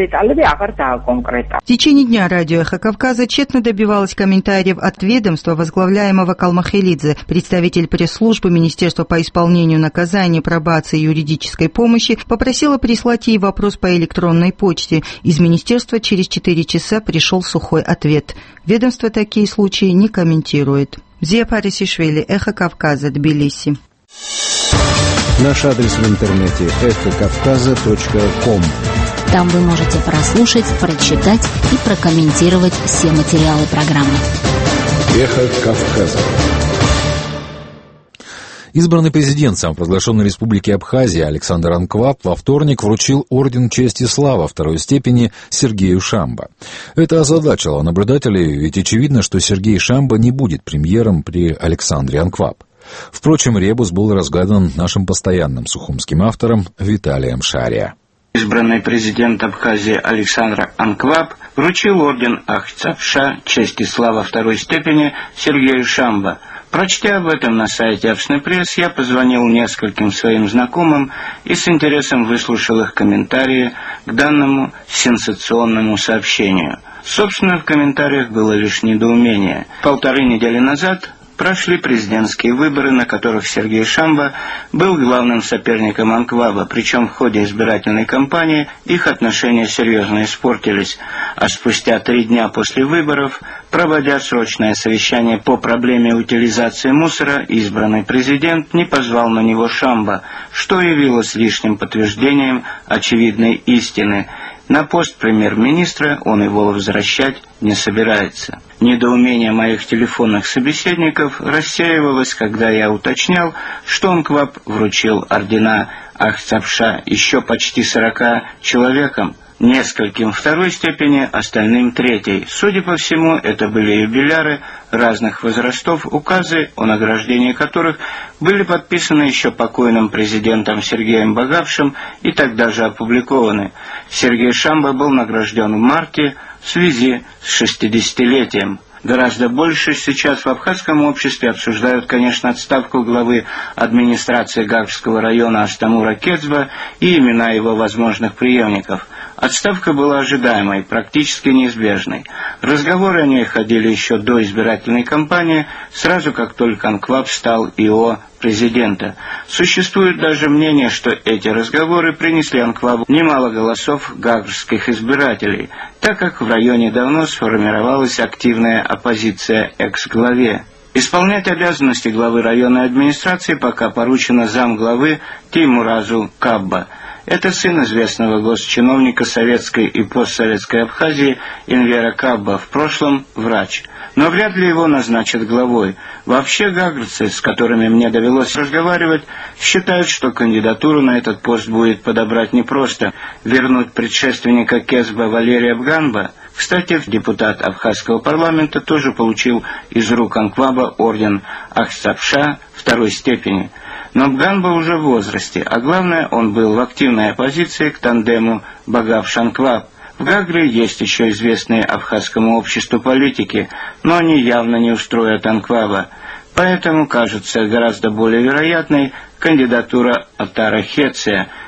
В течение дня радио «Эхо Кавказа» тщетно добивалось комментариев от ведомства, возглавляемого Калмахелидзе. Представитель пресс-службы Министерства по исполнению наказаний, пробации и юридической помощи попросила прислать ей вопрос по электронной почте. Из министерства через 4 часа пришел сухой ответ. Ведомство такие случаи не комментирует. Зия Парисишвили, «Эхо Кавказа», Тбилиси. Наш адрес в интернете эхокавказа.ком. Там вы можете прослушать, прочитать и прокомментировать все материалы программы. Эхо Кавказа. Избранный президент самопровозглашенной республики Абхазия Александр Анкваб во вторник вручил орден чести и славы второй степени Сергею Шамбо. Это озадачило наблюдателей, ведь очевидно, что Сергей Шамбо не будет премьером при Александре Анкваб. Впрочем, ребус был разгадан нашим постоянным сухумским автором Виталием Шария. Избранный президент Абхазии Александр Анкваб вручил орден Ахцапша честь и слава второй степени Сергею Шамбо. Прочтя об этом на сайте Общественной пресс, я позвонил нескольким своим знакомым и с интересом выслушал их комментарии к данному сенсационному сообщению. Собственно, в комментариях было лишь недоумение. 1,5 недели назад прошли президентские выборы, на которых Сергей Шамбо был главным соперником Анкваба, причем в ходе избирательной кампании их отношения серьезно испортились, а спустя 3 дня после выборов, проводя срочное совещание по проблеме утилизации мусора, избранный президент не позвал на него Шамбо, что явилось лишним подтверждением очевидной истины. На пост премьер-министра он его возвращать не собирается. Недоумение моих телефонных собеседников рассеивалось, когда я уточнял, что Анкваб вручил ордена Ахцапша еще почти 40 человекам, нескольким второй степени, остальным третьей. Судя по всему, это были юбиляры разных возрастов, указы о награждении которых были подписаны еще покойным президентом Сергеем Багавшим и тогда же опубликованы. Сергей Шамбо был награжден в марте в связи с 60-летием. Гораздо больше сейчас в абхазском обществе обсуждают, конечно, отставку главы администрации Гагрского района Астамура Кецба и имена его возможных преемников. Отставка была ожидаемой, практически неизбежной. Разговоры о ней ходили еще до избирательной кампании, сразу как только Анкваб стал ИО президента. Существует даже мнение, что эти разговоры принесли Анквабу немало голосов гагрских избирателей, так как в районе давно сформировалась активная оппозиция экс-главе. Исполнять обязанности главы районной администрации пока поручено замглавы Теймуразу Кабба. Это сын известного госчиновника советской и постсоветской Абхазии Энвера Кабба, в прошлом врач. Но вряд ли его назначат главой. Вообще гагрцы, с которыми мне довелось разговаривать, считают, что кандидатуру на этот пост будет подобрать непросто. Вернуть предшественника Кецба Валерия Бганба. Кстати, депутат Абхазского парламента тоже получил из рук Анкваба орден Ахцапша второй степени. Но Бганба уже в возрасте, а главное, он был в активной оппозиции к тандему Багавш-Анкваб. В Гагре есть еще известные абхазскому обществу политики, но они явно не устроят Анкваба. Поэтому кажется гораздо более вероятной кандидатура Атара Хеция,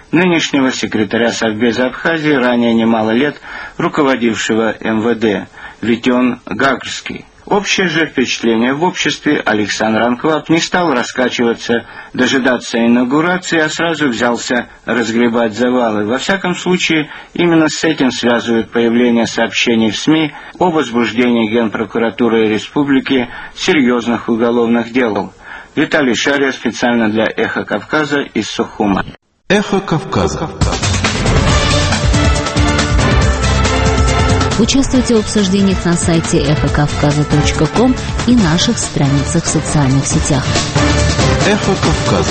нынешнего секретаря Совбеза Абхазии, ранее немало лет руководившего МВД, Витен Гагарский. Общее же впечатление в обществе: Александр Анкваб не стал раскачиваться, дожидаться инаугурации, а сразу взялся разгребать завалы. Во всяком случае, именно с этим связывают появление сообщений в СМИ о возбуждении Генпрокуратуры Республики серьезных уголовных дел. Виталий Шария специально для «Эхо Кавказа» из Сухума. «Эхо Кавказа». Участвуйте в обсуждениях на сайте эхокавказа.ком и наших страницах в социальных сетях. «Эхо Кавказа».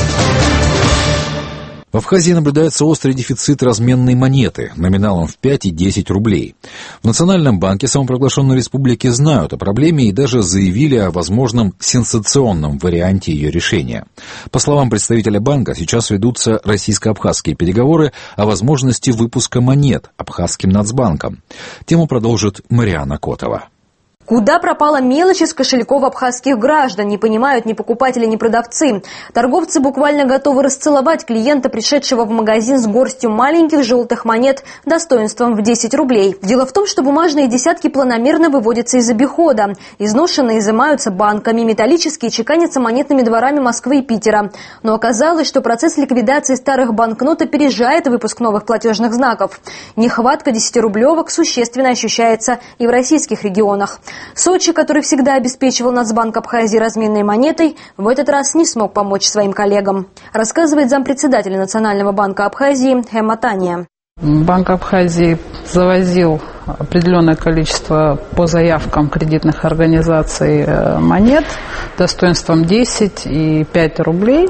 В Абхазии наблюдается острый дефицит разменной монеты номиналом в 5 и 10 рублей. В Национальном банке самопровозглашенной республики знают о проблеме и даже заявили о возможном сенсационном варианте ее решения. По словам представителя банка, сейчас ведутся российско-абхазские переговоры о возможности выпуска монет Абхазским нацбанком. Тему продолжит Мариана Котова. Куда пропала мелочь из кошельков абхазских граждан, не понимают ни покупатели, ни продавцы. Торговцы буквально готовы расцеловать клиента, пришедшего в магазин с горстью маленьких желтых монет достоинством в 10 рублей. Дело в том, что бумажные десятки планомерно выводятся из обихода. Изношенные изымаются банками, металлические чеканятся монетными дворами Москвы и Питера. Но оказалось, что процесс ликвидации старых банкнот опережает выпуск новых платежных знаков. Нехватка 10-рублевок существенно ощущается и в российских регионах. Сочи, который всегда обеспечивал Нацбанк Абхазии разменной монетой, в этот раз не смог помочь своим коллегам, рассказывает зампредседателя Национального банка Абхазии Эмма Тания. Банк Абхазии завозил определенное количество по заявкам кредитных организаций монет достоинством 10 и 5 рублей,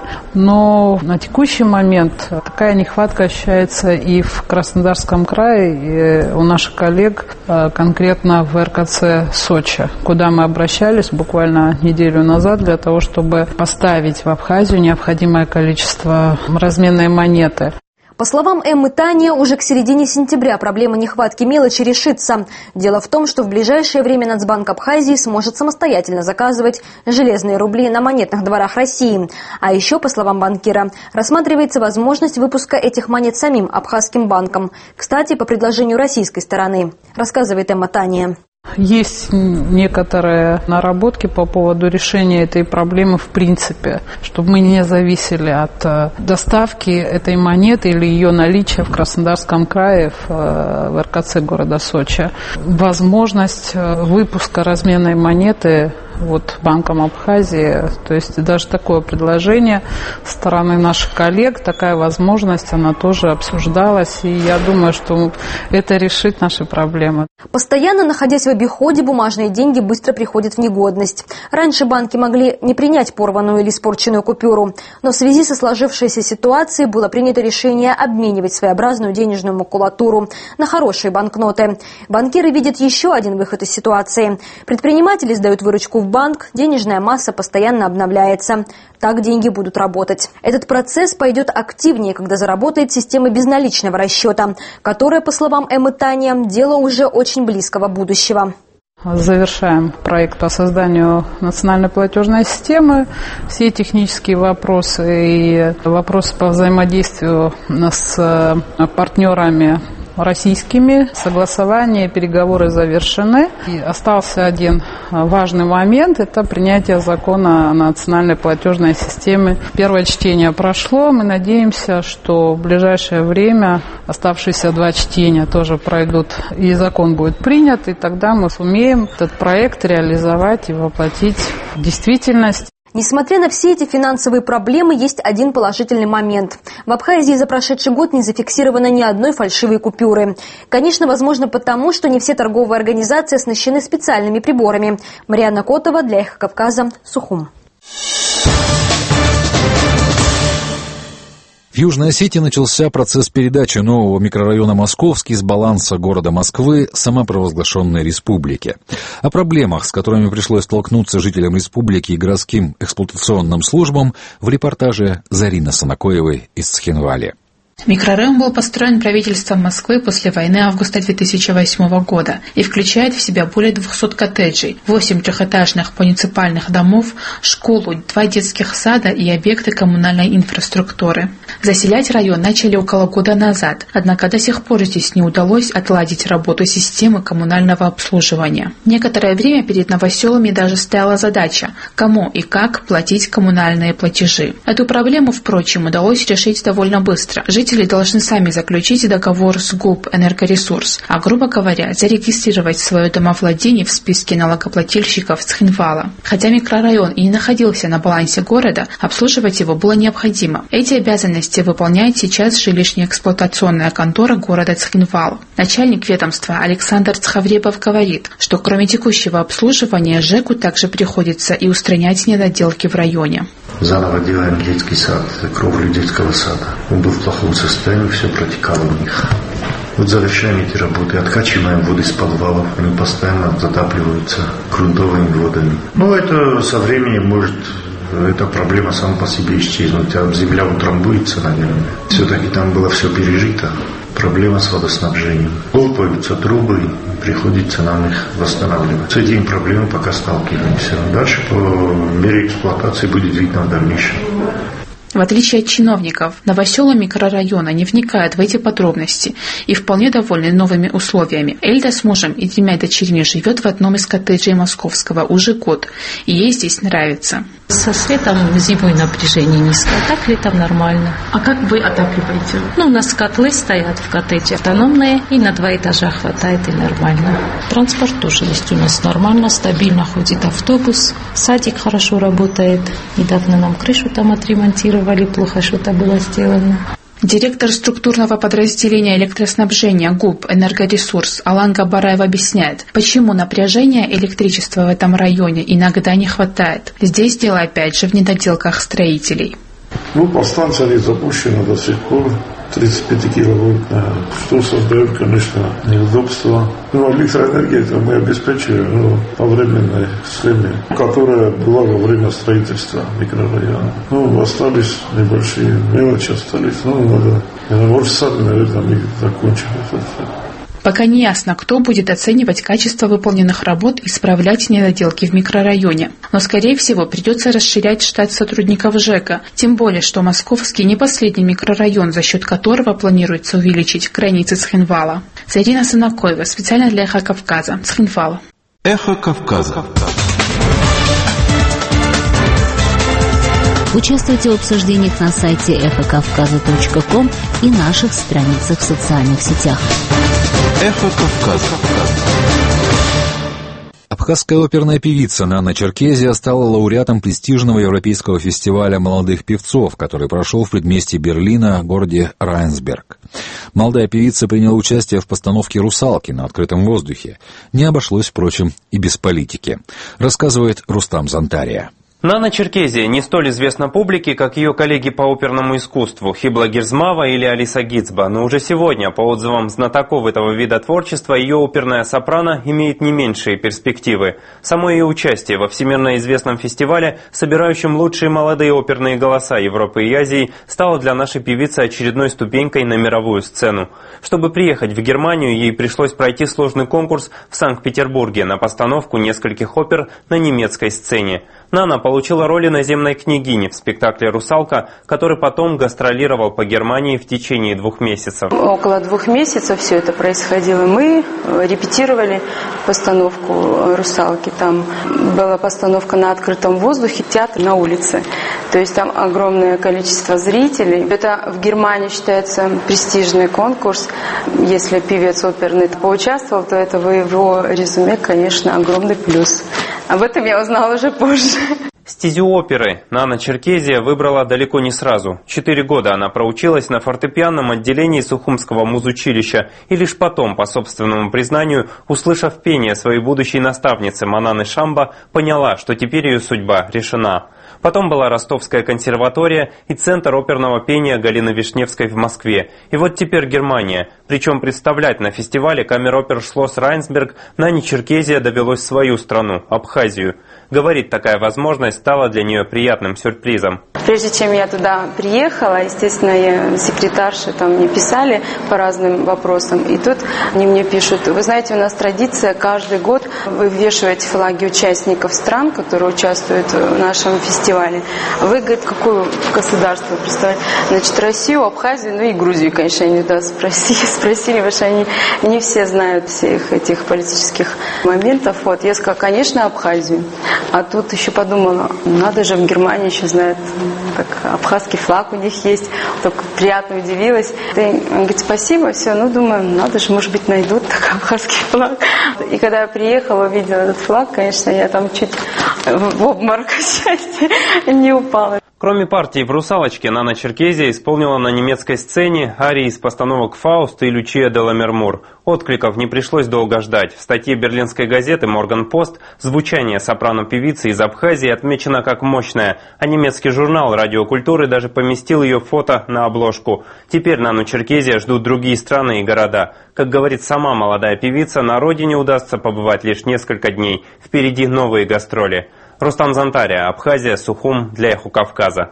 но на текущий момент такая нехватка ощущается и в Краснодарском крае, и у наших коллег, конкретно в РКЦ Сочи, куда мы обращались буквально неделю назад для того, чтобы поставить в Абхазию необходимое количество разменной монеты. По словам Эммы Тани, уже к середине сентября проблема нехватки мелочи решится. Дело в том, что в ближайшее время Нацбанк Абхазии сможет самостоятельно заказывать железные рубли на монетных дворах России. А еще, по словам банкира, рассматривается возможность выпуска этих монет самим Абхазским банком. Кстати, по предложению российской стороны, рассказывает Эмма Тани. Есть некоторые наработки по поводу решения этой проблемы в принципе, чтобы мы не зависели от доставки этой монеты или ее наличия в Краснодарском крае, в РКЦ города Сочи. Возможность выпуска разменной монеты Банком Абхазии, то есть даже такое предложение со стороны наших коллег, такая возможность, она тоже обсуждалась, и я думаю, что это решит наши проблемы. Постоянно находясь в обиходе, бумажные деньги быстро приходят в негодность. Раньше банки могли не принять порванную или испорченную купюру, но в связи со сложившейся ситуацией было принято решение обменивать своеобразную денежную макулатуру на хорошие банкноты. Банкиры видят еще один выход из ситуации. Предприниматели сдают выручку в банк, денежная масса постоянно обновляется. Так деньги будут работать. Этот процесс пойдет активнее, когда заработает система безналичного расчета, которая, по словам Эммы Тани, дело уже очень близкого будущего. Завершаем проект по созданию национальной платежной системы. Все технические вопросы и вопросы по взаимодействию с партнерами российскими, согласования, переговоры завершены. И остался один важный момент – это принятие закона о национальной платежной системе. Первое чтение прошло, мы надеемся, что в ближайшее время оставшиеся 2 чтения тоже пройдут, и закон будет принят, и тогда мы сумеем этот проект реализовать и воплотить в действительность. Несмотря на все эти финансовые проблемы, есть один положительный момент. В Абхазии за прошедший год не зафиксировано ни одной фальшивой купюры. Конечно, возможно потому, что не все торговые организации оснащены специальными приборами. Мариана Котова для «Эхо Кавказа», Сухум. В Южной Осетии начался процесс передачи нового микрорайона Московский с баланса города Москвы самопровозглашенной республики. О проблемах, с которыми пришлось столкнуться жителям республики и городским эксплуатационным службам, в репортаже Зарины Санакоевой из Цхинвали. Микрорайон был построен правительством Москвы после войны августа 2008 года и включает в себя более 200 коттеджей, 8 трехэтажных муниципальных домов, школу, 2 детских сада и объекты коммунальной инфраструктуры. Заселять район начали около года назад, однако до сих пор здесь не удалось отладить работу системы коммунального обслуживания. Некоторое время перед новоселами даже стояла задача, кому и как платить коммунальные платежи. Эту проблему, впрочем, удалось решить довольно быстро. Жители должны сами заключить договор с ГУП «Энергоресурс», а, грубо говоря, зарегистрировать свое домовладение в списке налогоплательщиков Цхинвала. Хотя микрорайон и не находился на балансе города, обслуживать его было необходимо. Эти обязанности выполняет сейчас жилищная эксплуатационная контора города Цхинвал. Начальник ведомства Александр Цхавребов говорит, что кроме текущего обслуживания ЖЭКу также приходится и устранять недоделки в районе. Заново делаем детский сад, кровлю детского сада. Он был в плохом состоянии, все протекало у них. Вот завершаем эти работы, откачиваем воды из подвалов, они постоянно затапливаются грунтовыми водами. Но это со временем может, эта проблема сама по себе исчезнуть, а земля утрамбуется, наверное. Все-таки там было все пережито. Проблема с водоснабжением. Лопаются трубы, приходится нам их восстанавливать. С этими проблемами пока сталкиваемся. Дальше по мере эксплуатации будет видно в дальнейшем. В отличие от чиновников, новоселы микрорайона не вникают в эти подробности и вполне довольны новыми условиями. Эльда с мужем и 3 дочерьми живет в одном из коттеджей Московского уже год, и ей здесь нравится. Со светом зимой напряжение низкое, а так летом нормально. А как вы отапливаете? У нас котлы стоят в коттедже автономные, и на 2 этажа хватает, и нормально. Транспорт тоже есть у нас нормально, стабильно ходит автобус, садик хорошо работает. Недавно нам крышу там отремонтировали, плохо что-то было сделано. Директор структурного подразделения электроснабжения ГУП «Энергоресурс» Алан Габараев объясняет, почему напряжения электричества в этом районе иногда не хватает. Здесь дело опять же в недоделках строителей. Подстанция не запущена до сих пор, 35-киловольтная, что создает, конечно, неудобства. Электроэнергия это мы обеспечиваем по временной схеме, которая была во время строительства микрорайона. Остались небольшие мелочи, надо, может, сами, наверное, мы закончим это все. Пока не ясно, кто будет оценивать качество выполненных работ и исправлять недоделки в микрорайоне. Но, скорее всего, придется расширять штат сотрудников ЖЭКа. Тем более, что Московский не последний микрорайон, за счет которого планируется увеличить границы Цхинвала. Зарина Санакоева, специально для «Эхо Кавказа», Цхинвал. Эхо Кавказа. Участвуйте в обсуждениях на сайте эхокавказа.ком и наших страницах в социальных сетях. Эхо Кавказа. Абхазская оперная певица Нана Черкезия стала лауреатом престижного европейского фестиваля молодых певцов, который прошел в предместье Берлина, городе Райнсберг. Молодая певица приняла участие в постановке «Русалки» на открытом воздухе. Не обошлось, впрочем, и без политики, рассказывает Рустам Зантария. Нана Черкезия не столь известна публике, как ее коллеги по оперному искусству Хибла Гирзмава или Алиса Гицба, но уже сегодня, по отзывам знатоков этого вида творчества, ее оперная сопрано имеет не меньшие перспективы. Само ее участие во всемирно известном фестивале, собирающем лучшие молодые оперные голоса Европы и Азии, стало для нашей певицы очередной ступенькой на мировую сцену. Чтобы приехать в Германию, ей пришлось пройти сложный конкурс в Санкт-Петербурге на постановку нескольких опер на немецкой сцене. Нана получила роль иноземной княгини в спектакле «Русалка», который потом гастролировал по Германии в течение 2 месяцев. Около 2 месяцев все это происходило. Мы репетировали постановку «Русалки». Там была постановка на открытом воздухе, театр на улице. То есть там огромное количество зрителей. Это в Германии считается престижный конкурс. Если певец оперный поучаствовал, то это в его резюме, конечно, огромный плюс. Об этом я узнала уже позже. Стезю оперы Нана Черкезия выбрала далеко не сразу. 4 года она проучилась на фортепианном отделении Сухумского музучилища и лишь потом, по собственному признанию, услышав пение своей будущей наставницы Мананы Шамба, поняла, что теперь ее судьба решена. Потом была Ростовская консерватория и Центр оперного пения Галины Вишневской в Москве. И вот теперь Германия. Причем представлять на фестивале Камеропер Шлосс Райнсберг Нане Черкезия довелось свою страну, Абхазию. Говорит, такая возможность стала для нее приятным сюрпризом. Прежде чем я туда приехала, естественно, секретарши там мне писали по разным вопросам. И тут они мне пишут: вы знаете, у нас традиция, каждый год вы вывешиваете флаги участников стран, которые участвуют в нашем фестивале. Вы, говорит, какое государство представляете? Значит, Россию, Абхазию, и Грузию, конечно, они туда спросили, потому что они не все знают всех этих политических моментов. Вот. Я сказала, конечно, Абхазию. А тут еще подумала, надо же, в Германии еще знают, как абхазский флаг у них есть. Так приятно удивилась. Он говорит, спасибо, все. Думаю, надо же, может быть, найдут такой абхазский флаг. И когда я приехала, увидела этот флаг, конечно, я там чуть в обморок счастья не упала. Кроме партии в «Русалочке», Нана Черкезия исполнила на немецкой сцене арии из постановок «Фауст» и «Лючия де Ламермур». Откликов не пришлось долго ждать. В статье берлинской газеты «Морган-Пост» звучание сопрано-певицы из Абхазии отмечено как мощное, а немецкий журнал «Радио Культуры» даже поместил ее фото на обложку. Теперь Нану Черкезия ждут другие страны и города. Как говорит сама молодая певица, на родине удастся побывать лишь несколько дней. Впереди новые гастроли. Рустам Зантария, Абхазия, Сухум для Эхо Кавказа.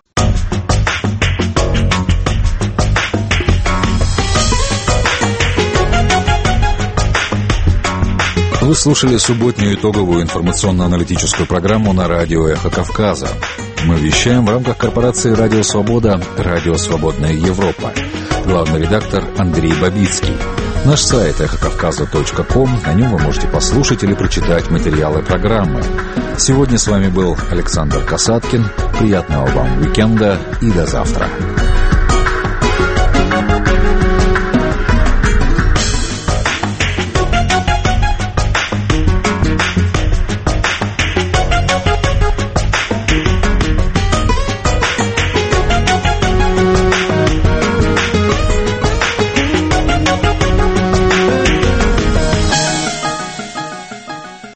Вы слушали субботнюю итоговую информационно-аналитическую программу на радио «Эхо Кавказа». Мы вещаем в рамках корпорации «Радио Свобода», «Радио Свободная Европа». Главный редактор Андрей Бабицкий. Наш сайт эхокавказа.ком, на нем вы можете послушать или прочитать материалы программы. Сегодня с вами был Александр Касаткин. Приятного вам уикенда и до завтра.